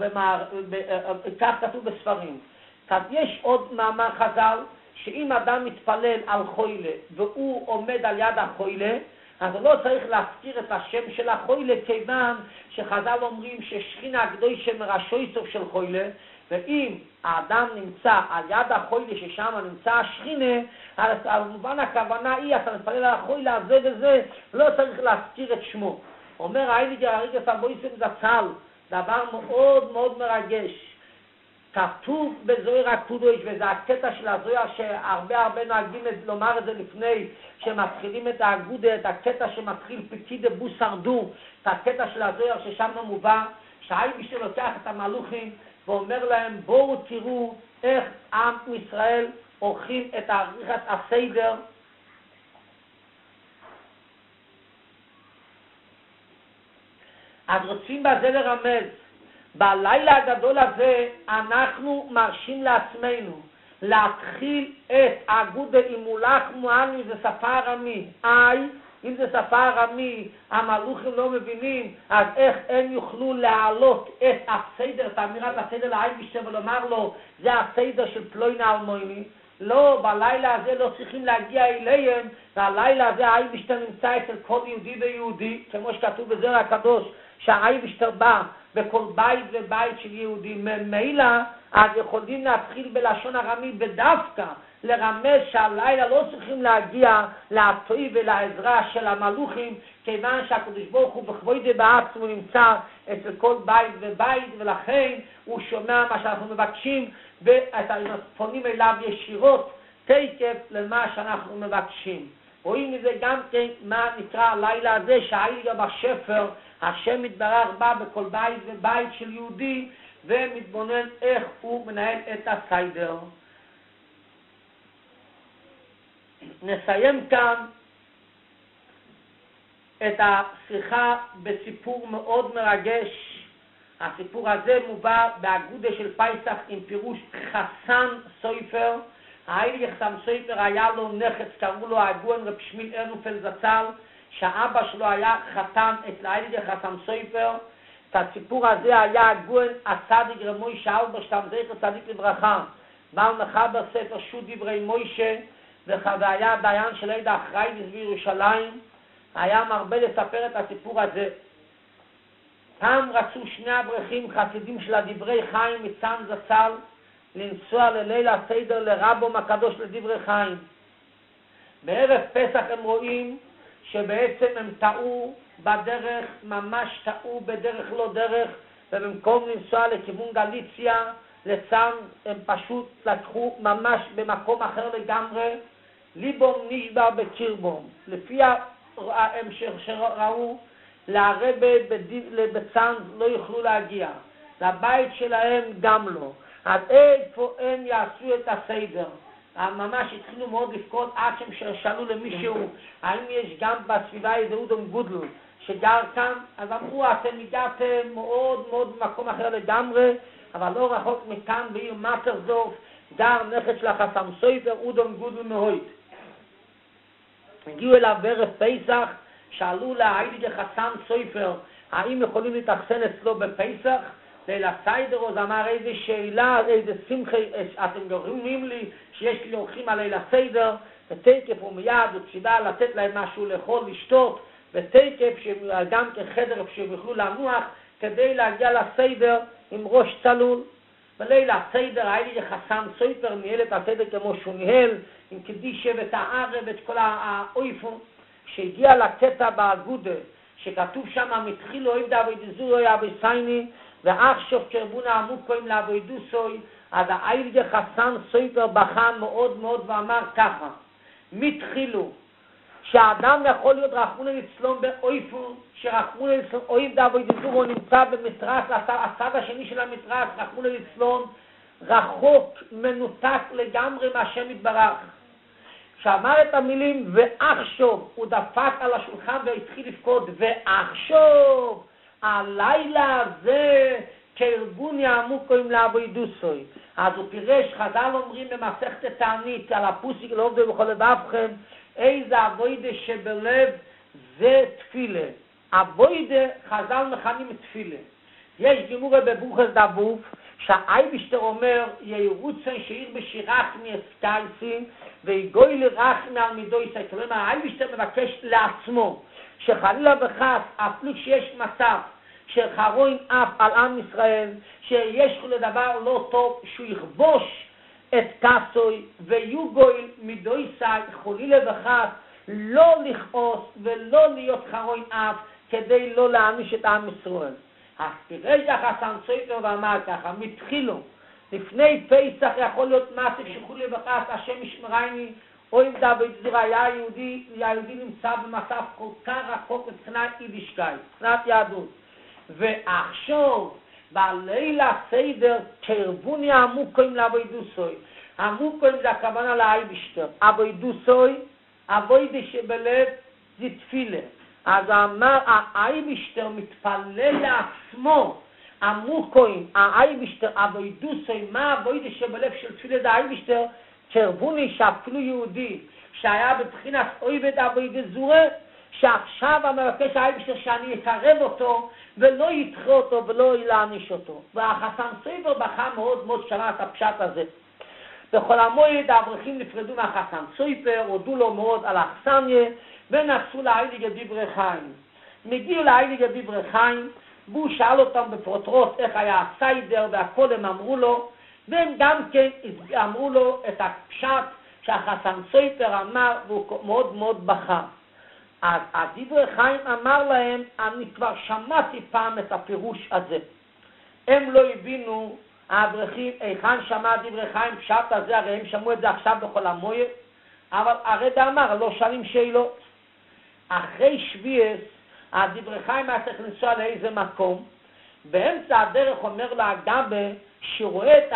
כך כתוב בספרים. יש עוד מאמר חז"ל, שאם אדם מתפלל על חוילה והוא עומד על יד החוילה, אז לא צריך להזכיר את השם של החוילה, כיוון שחז"ל אומרים ששכינה הקדושה מראשי סוף של חוילה, ואם האדם נמצא על יד החוילה ששם נמצא השכינה, אז במובן הכוונה היא, אתה מתפלל על החוילה הזה וזה, לא צריך להזכיר את שמו. אומר האייליגר הריגת אבויסם זצ"ל, דבר מאוד מאוד מרגש. כתוב בזוהר הקודש, וזה הקטע של הזוהר שהרבה נוהגים לומר את זה לפני שמתחילים את האגודה, את הקטע שמתחיל פקיד בוסרדו, את הקטע של הזוהר ששם מובא, שהאייבשטר לוקח את המלוכים ואומר להם בואו תראו איך עם ישראל עורכים את עריכת הסדר. אז רוצים בזה לרמז, בלילה הגדול הזה אנחנו מרשים לעצמנו להתחיל את האגודה עם אולחמו אמיו, זה שפה ארמי. אם זה שפה ארמי, המלוכים לא מבינים, אז איך הם יוכלו להעלות את הסדר, את אמירת הסדר לאייבשטר ולומר לו, זה הסדר של פלוינה אלמוני? לא, בלילה הזה לא צריכים להגיע אליהם, והלילה הזה האייבשטר נמצא אצל כל יהודי ויהודי, כמו שכתוב בזוהר הקדוש, שהאייבשטר בא בכל בית ובית של יהודים. ממילא אז יכולים להתחיל בלשון ארמי בדווקא לרמז שהלילה לא צריכים להגיע לעטוי ולעזרה של המלוכים, כיוון שהקדוש ברוך הוא בכבודו בעצמו נמצא אצל כל בית ובית, ולכן הוא שומע מה שאנחנו מבקשים ואנחנו פונים אליו ישירות תקף למה שאנחנו מבקשים. רואים מזה גם כן מה נקרא הלילה הזה, שהאייליגר בשפר השם יתברך בא בכל בית ובית של יהודי ומתבונן איך הוא מנהל את הסדר. נסיים כאן את השיחה בסיפור מאוד מרגש. הסיפור הזה מובא באגודה של פייסח עם פירוש חסן סופר. האייליגר חסן סופר היה לו נכד, קראו לו הגאון רב שמיל ארנפלד זצ"ל, שהאבא שלו היה חתן אצל האייליגר חסן סופר. את הסיפור הזה היה הגאון הצדיק רב מוישה אלברשטם זכר צדיק לברכה, בעל מחבר ספר שו"ת דברי מוישה, והיה דיין של עדה אחראי בירושלים. היה מרבה לספר את הסיפור הזה. פעם רצו שני אברכים חסידים של הדברי חיים מצאן זצ"ל לנסוע לליל הסדר לרבם הקדוש לדברי חיים. בערב פסח הם רואים שבעצם הם טעו בדרך, ממש טעו בדרך לא דרך, ובמקום לנסוע לכיוון גליציה לצאן הם פשוט לקחו ממש במקום אחר לגמרי. ליבום נשבר בקרבום. לפי ההמשך שראו, להרבה בצאן לא יוכלו להגיע, לבית שלהם גם לא. אז איפה הם יעשו את הסדר? ממש התחילו מאוד לפקוד עד שהם שאלו למישהו האם יש גם בסביבה איזה אודום גודל שגר כאן, אז אמרו אתם הגעתם מאוד מאוד במקום אחר לגמרי, אבל לא רחוק מכאן בעיר מטרסדורף גר נכד של החסם סופר אודום גודל מהוית. הגיעו אליו בערב פסח, שאלו להייליגר חסם סופר האם יכולים להתאכסן אצלו בפסח, ליל הסיידר, אז אמר איזה שאלה, איזה שמחה, אתם גורמים לי שיש לי אורחים על ליל הסיידר, ותקף ומיד וציווה לתת להם משהו לאכול, לשתות, ותקף גם כחדר שהם יוכלו לנוח, כדי להגיע לסיידר עם ראש צלול. בליל הסיידר היה לי חסם סופר, ניהל את הסיידר כמו שהוא ניהל, עם קדישה ואת הערב, את כל האויפון, שהגיע לקטע באגודה, שכתוב שם, מתחילו אוהב דאבי דזורוי אבי סייני, ועכשיו קרבונה עמוקוים לעבודוסוי, אז האילגר חסן סופר בכה מאוד מאוד ואמר ככה, מתחילו, שהאדם יכול להיות רחמונה לצלום באויפון, שרחמונה לצלום, אוהב דאבי דזורוי נמצא במתרס, הצד השני של המתרס, רחמונה לצלום, רחוק, מנותק לגמרי מהשם יתברך. שאמר את המילים ועכשיו, הוא דפק על השולחן והתחיל לפקוד, ועכשיו, הלילה הזה כארגון יעמוקוים לעבודוסוי. אז הוא פירש, חז"ל אומרים במסכת תענית על הפוסיק לא עובדו בכל לבבכם, איזה עבודה שבלב זה תפילה. עבודה חז"ל מכנים תפילה. יש גימורה בברוכס דבוף, שהאייבשטר אומר ירוצן שעיר בשירך מאסקייסי ויגוי לרחמי על מידוי סי. כלומר, האייבשטר מבקש לעצמו שחלילה וחס, אפילו שיש מצב של חרוין אף על עם ישראל, שיש לו דבר לא טוב, שהוא יכבוש את כסוי ויוגוי מידוי סי, חלילה וחס, לא לכעוס ולא להיות חרוין אף, כדי לא להעניש את עם ישראל. אז פירש החסם סופר ואמר ככה, מתחילו, לפני פסח יכול להיות מעשה שחולי וחס, השם ישמרני, אוהב דוד זור, היה יהודי נמצא במצב כל כך רחוק מבחינת יידישקייט, מבחינת יהדות. ועכשיו, בליל הסדר, קרבוני עמוקוים לעבודוסוי. עמוקוים זה הכוונה לאייבשטר. עבודוסוי, עבודה שבלב זה תפילה. אז אמר, האייבשטר מתפלל לעצמו, עמוקוים, האייבשטר, עבודוסוי, מה עבודה שבלב של תפילה זה האייבשטר, קרבוני שאפילו יהודי, שהיה בבחינת אויבד עבודה זורה, שעכשיו המבקש האייבשטר שאני אקרב אותו, ולא ידחה אותו ולא ילעניש אותו. והחסם סופר בכה מאוד מאוד שמע את הפשט הזה. בכל המועד האברכים נפרדו מהחסם סופר, הודו לו מאוד על האכסניה, ונסעו להייליגר דברי חיים. מגיעו להייליגר דברי חיים, והוא שאל אותם בפרוטרוט איך היה הסיידר, והכל הם אמרו לו, והם גם כן אמרו לו את הפשט שהחסם סופר אמר, והוא מאוד מאוד בכה. אז הדברי חיים אמר להם, אני כבר שמעתי פעם את הפירוש הזה. הם לא הבינו, האברכים, היכן שמע דברי חיים פשט הזה, הרי הם שמעו את זה עכשיו בכל המועד, אבל הרד"א אמר, לא שואלים שאלות. אחרי שביעס, הדברי חיים היה צריך לנסוע לאיזה מקום, באמצע הדרך אומר לה אגבה, שרואה את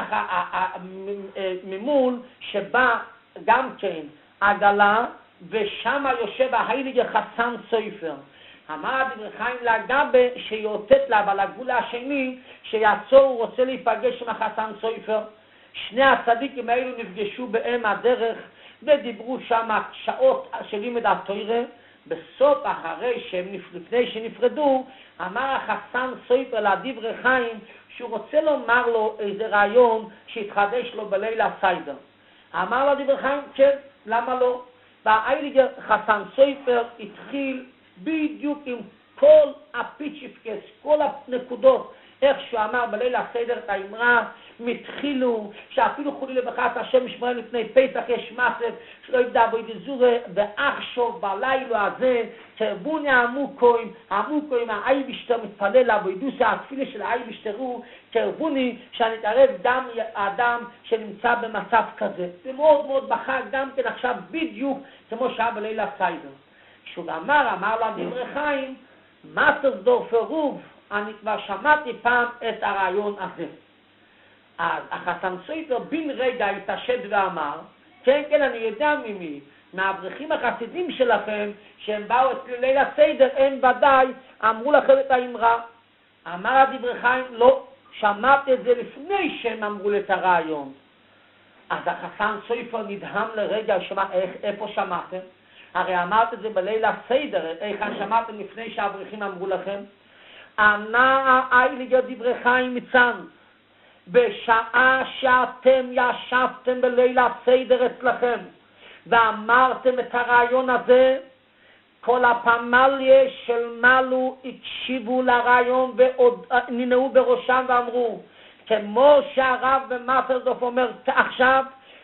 ממול שבא גם כן עגלה, ושם יושב ההייליגר חסם סופר. אמר דברי חיים לאגבה שיותת לה, אבל הגבול השני שיעצור, הוא רוצה להיפגש עם החסם סופר. שני הצדיקים האלו נפגשו בהם הדרך, ודיברו שם שעות של לימוד התורה. בסוף אחרי לפני שנפרדו, אמר החסם סופר לדברי חיים שהוא רוצה לומר לו איזה רעיון שהתחדש לו בליל הסיידר. אמר לו דברי חיים, כן, למה לא? והאייליגר חסם סופר התחיל בדיוק עם כל הפיצ'יפקס, כל הנקודות, איך שהוא אמר בליל הסדר את האמרה, מתחילו, שאפילו חולי לבחת השם ישמרנו לפני פסח יש מסף, שלא ידע בו ידזורה, ועכשיו בלילה הזה, קרבוני עמוקוים, האייבשטר מתפלל לעבודוסי, התפילה של האייבשטר הוא, קרבוני, שאני אתערב דם האדם שנמצא במצב כזה. זה מאוד מאוד בכה גם כן עכשיו בדיוק, כמו שהיה בליל הסדר. כשהוא אמר לה דברי חיים, מטרסדורפר רוב, אני כבר שמעתי פעם את הרעיון הזה. אז החסם סופר בן רגע התעשת ואמר, כן, אני יודע ממי. מהאברכים החסידים שלכם, שהם באו את ליל הסדר, הם ודאי אמרו לכם את האמרה. אמר הדברי חיים, לא, שמעת את זה לפני שהם אמרו את הרעיון. אז החסן סופר נדהם לרגע, איפה שמעתם? הרי אמרת את זה בליל הסדר, איכן שמעתם לפני שהאברכים אמרו לכם? ענה האיליגר דברי חיים מצן, בשעה שאתם ישבתם בליל הסדר אצלכם, ואמרתם את הרעיון הזה, כל הפמליה של מלו הקשיבו לרעיון וננעו בראשם ואמרו, כמו שהרב במסרדוף אומר עכשיו,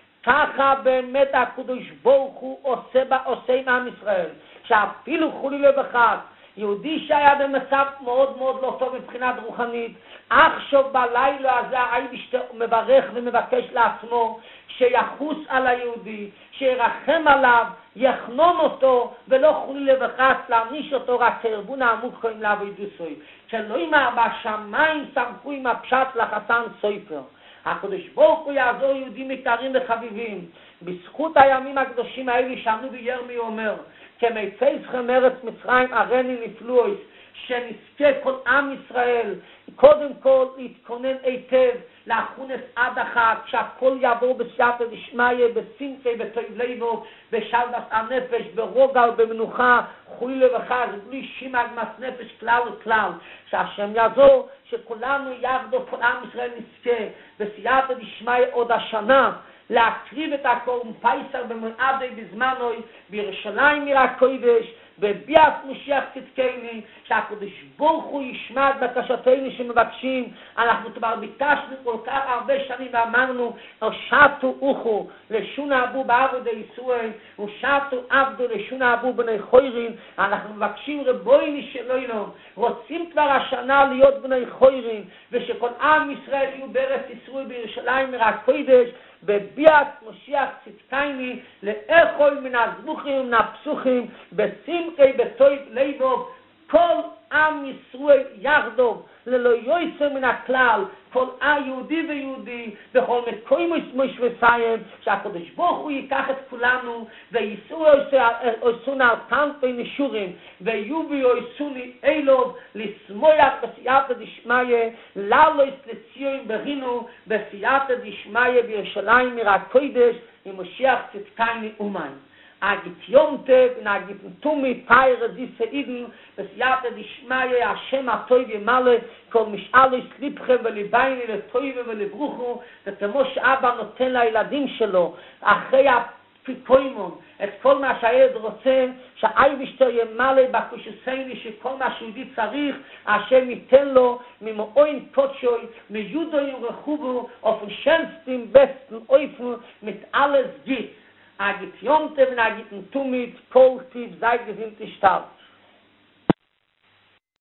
ככה באמת הקדוש ברוך הוא עושה עם עם ישראל, שאפילו חולילה וחג, יהודי שהיה במצב מאוד מאוד לא טוב מבחינת רוחנית, עכשיו בלילה הזה האיבשטר מברך ומבקש לעצמו שיחוס על היהודי, שירחם עליו, יחנון אותו, ולא חולילה וחג להעניש אותו רק כארגון העמוק קוראים לעבודתו. שלא בשמיים סמכו עם הפשט לחסן סופר. הקדוש ברוך הוא יעזור יהודים יקרים וחביבים. בזכות הימים הקדושים האלה שאמרו ירמיה אומר, כמיצאיכם ארץ מצרים הריני נפלויס, שנזכה כל עם ישראל קודם כל להתכונן היטב לאחונס עד החג, שהכל יעבור בסייעתא דשמיא, בשמחה, בטוב ליבו, בשלוות הנפש, ברוגע ובמנוחה, חולילה וחג, בלי שימאג נפש כלל וכלל, שהשם יעזור שכולנו יחדו, כל עם ישראל נזכה בסייעתא דשמיא עוד השנה להקריב את הקורבן פסח במועדי בזמנוי בירושלים עיר הקודש, בביאת משיח צדקני, שהקדוש ברוך הוא ישמע את בקשתנו שמבקשים. אנחנו כבר ביקשנו כל כך הרבה שנים ואמרנו, שתו אוכו לשונה אבו בעבודי ישראל, ושתו עבדו לשונה אבו בני חוירים. אנחנו מבקשים רבויני שלנו, רוצים כבר השנה להיות בני חוירים, ושכל עם ישראל יהיו בארץ ישראל בירושלים עיר הקודש, בביאת משיח צדקני, לאכול מן הזבוחים ומן הפסוחים, בשמחי בטוב ליבו, כל עם ישראל יחדו, ללא יוצא מן הכלל, כל יהודי ויהודי, בכל מקום משוויסיים, שהקדוש ברוך הוא ייקח את כולנו, וייסעו עשונה על כנפי נשורים, ויובי עשוני אלוב, לשמוח בסייעתא דשמיא, לעלות לציון ברינו, בסייעתא דשמיא בירושלים עיר הקודש, עם משיח צדקני אומן. אגית יום טוב, נגית תומי, פייר, דיסה אידן, בסייעתא דשמיא, השם הטוב ימלא, כל משאלי סליבכם וליבייני לטוב ולברוכו, וכמו שאבא נותן לילדים שלו, אחרי הפיקוימון, את כל מה שהילד רוצה, שהאיבשטר ימלא בקושסייני, שכל מה שיהודי צריך, השם ייתן לו, ממאוין קודשוי, מיודוי ורחובו, אופן שנסטים, בסטן, אויפן, מתעלס גיט. Agit Jonte, Agit Tumit, Koltiv, sei gesinnt die Stadt.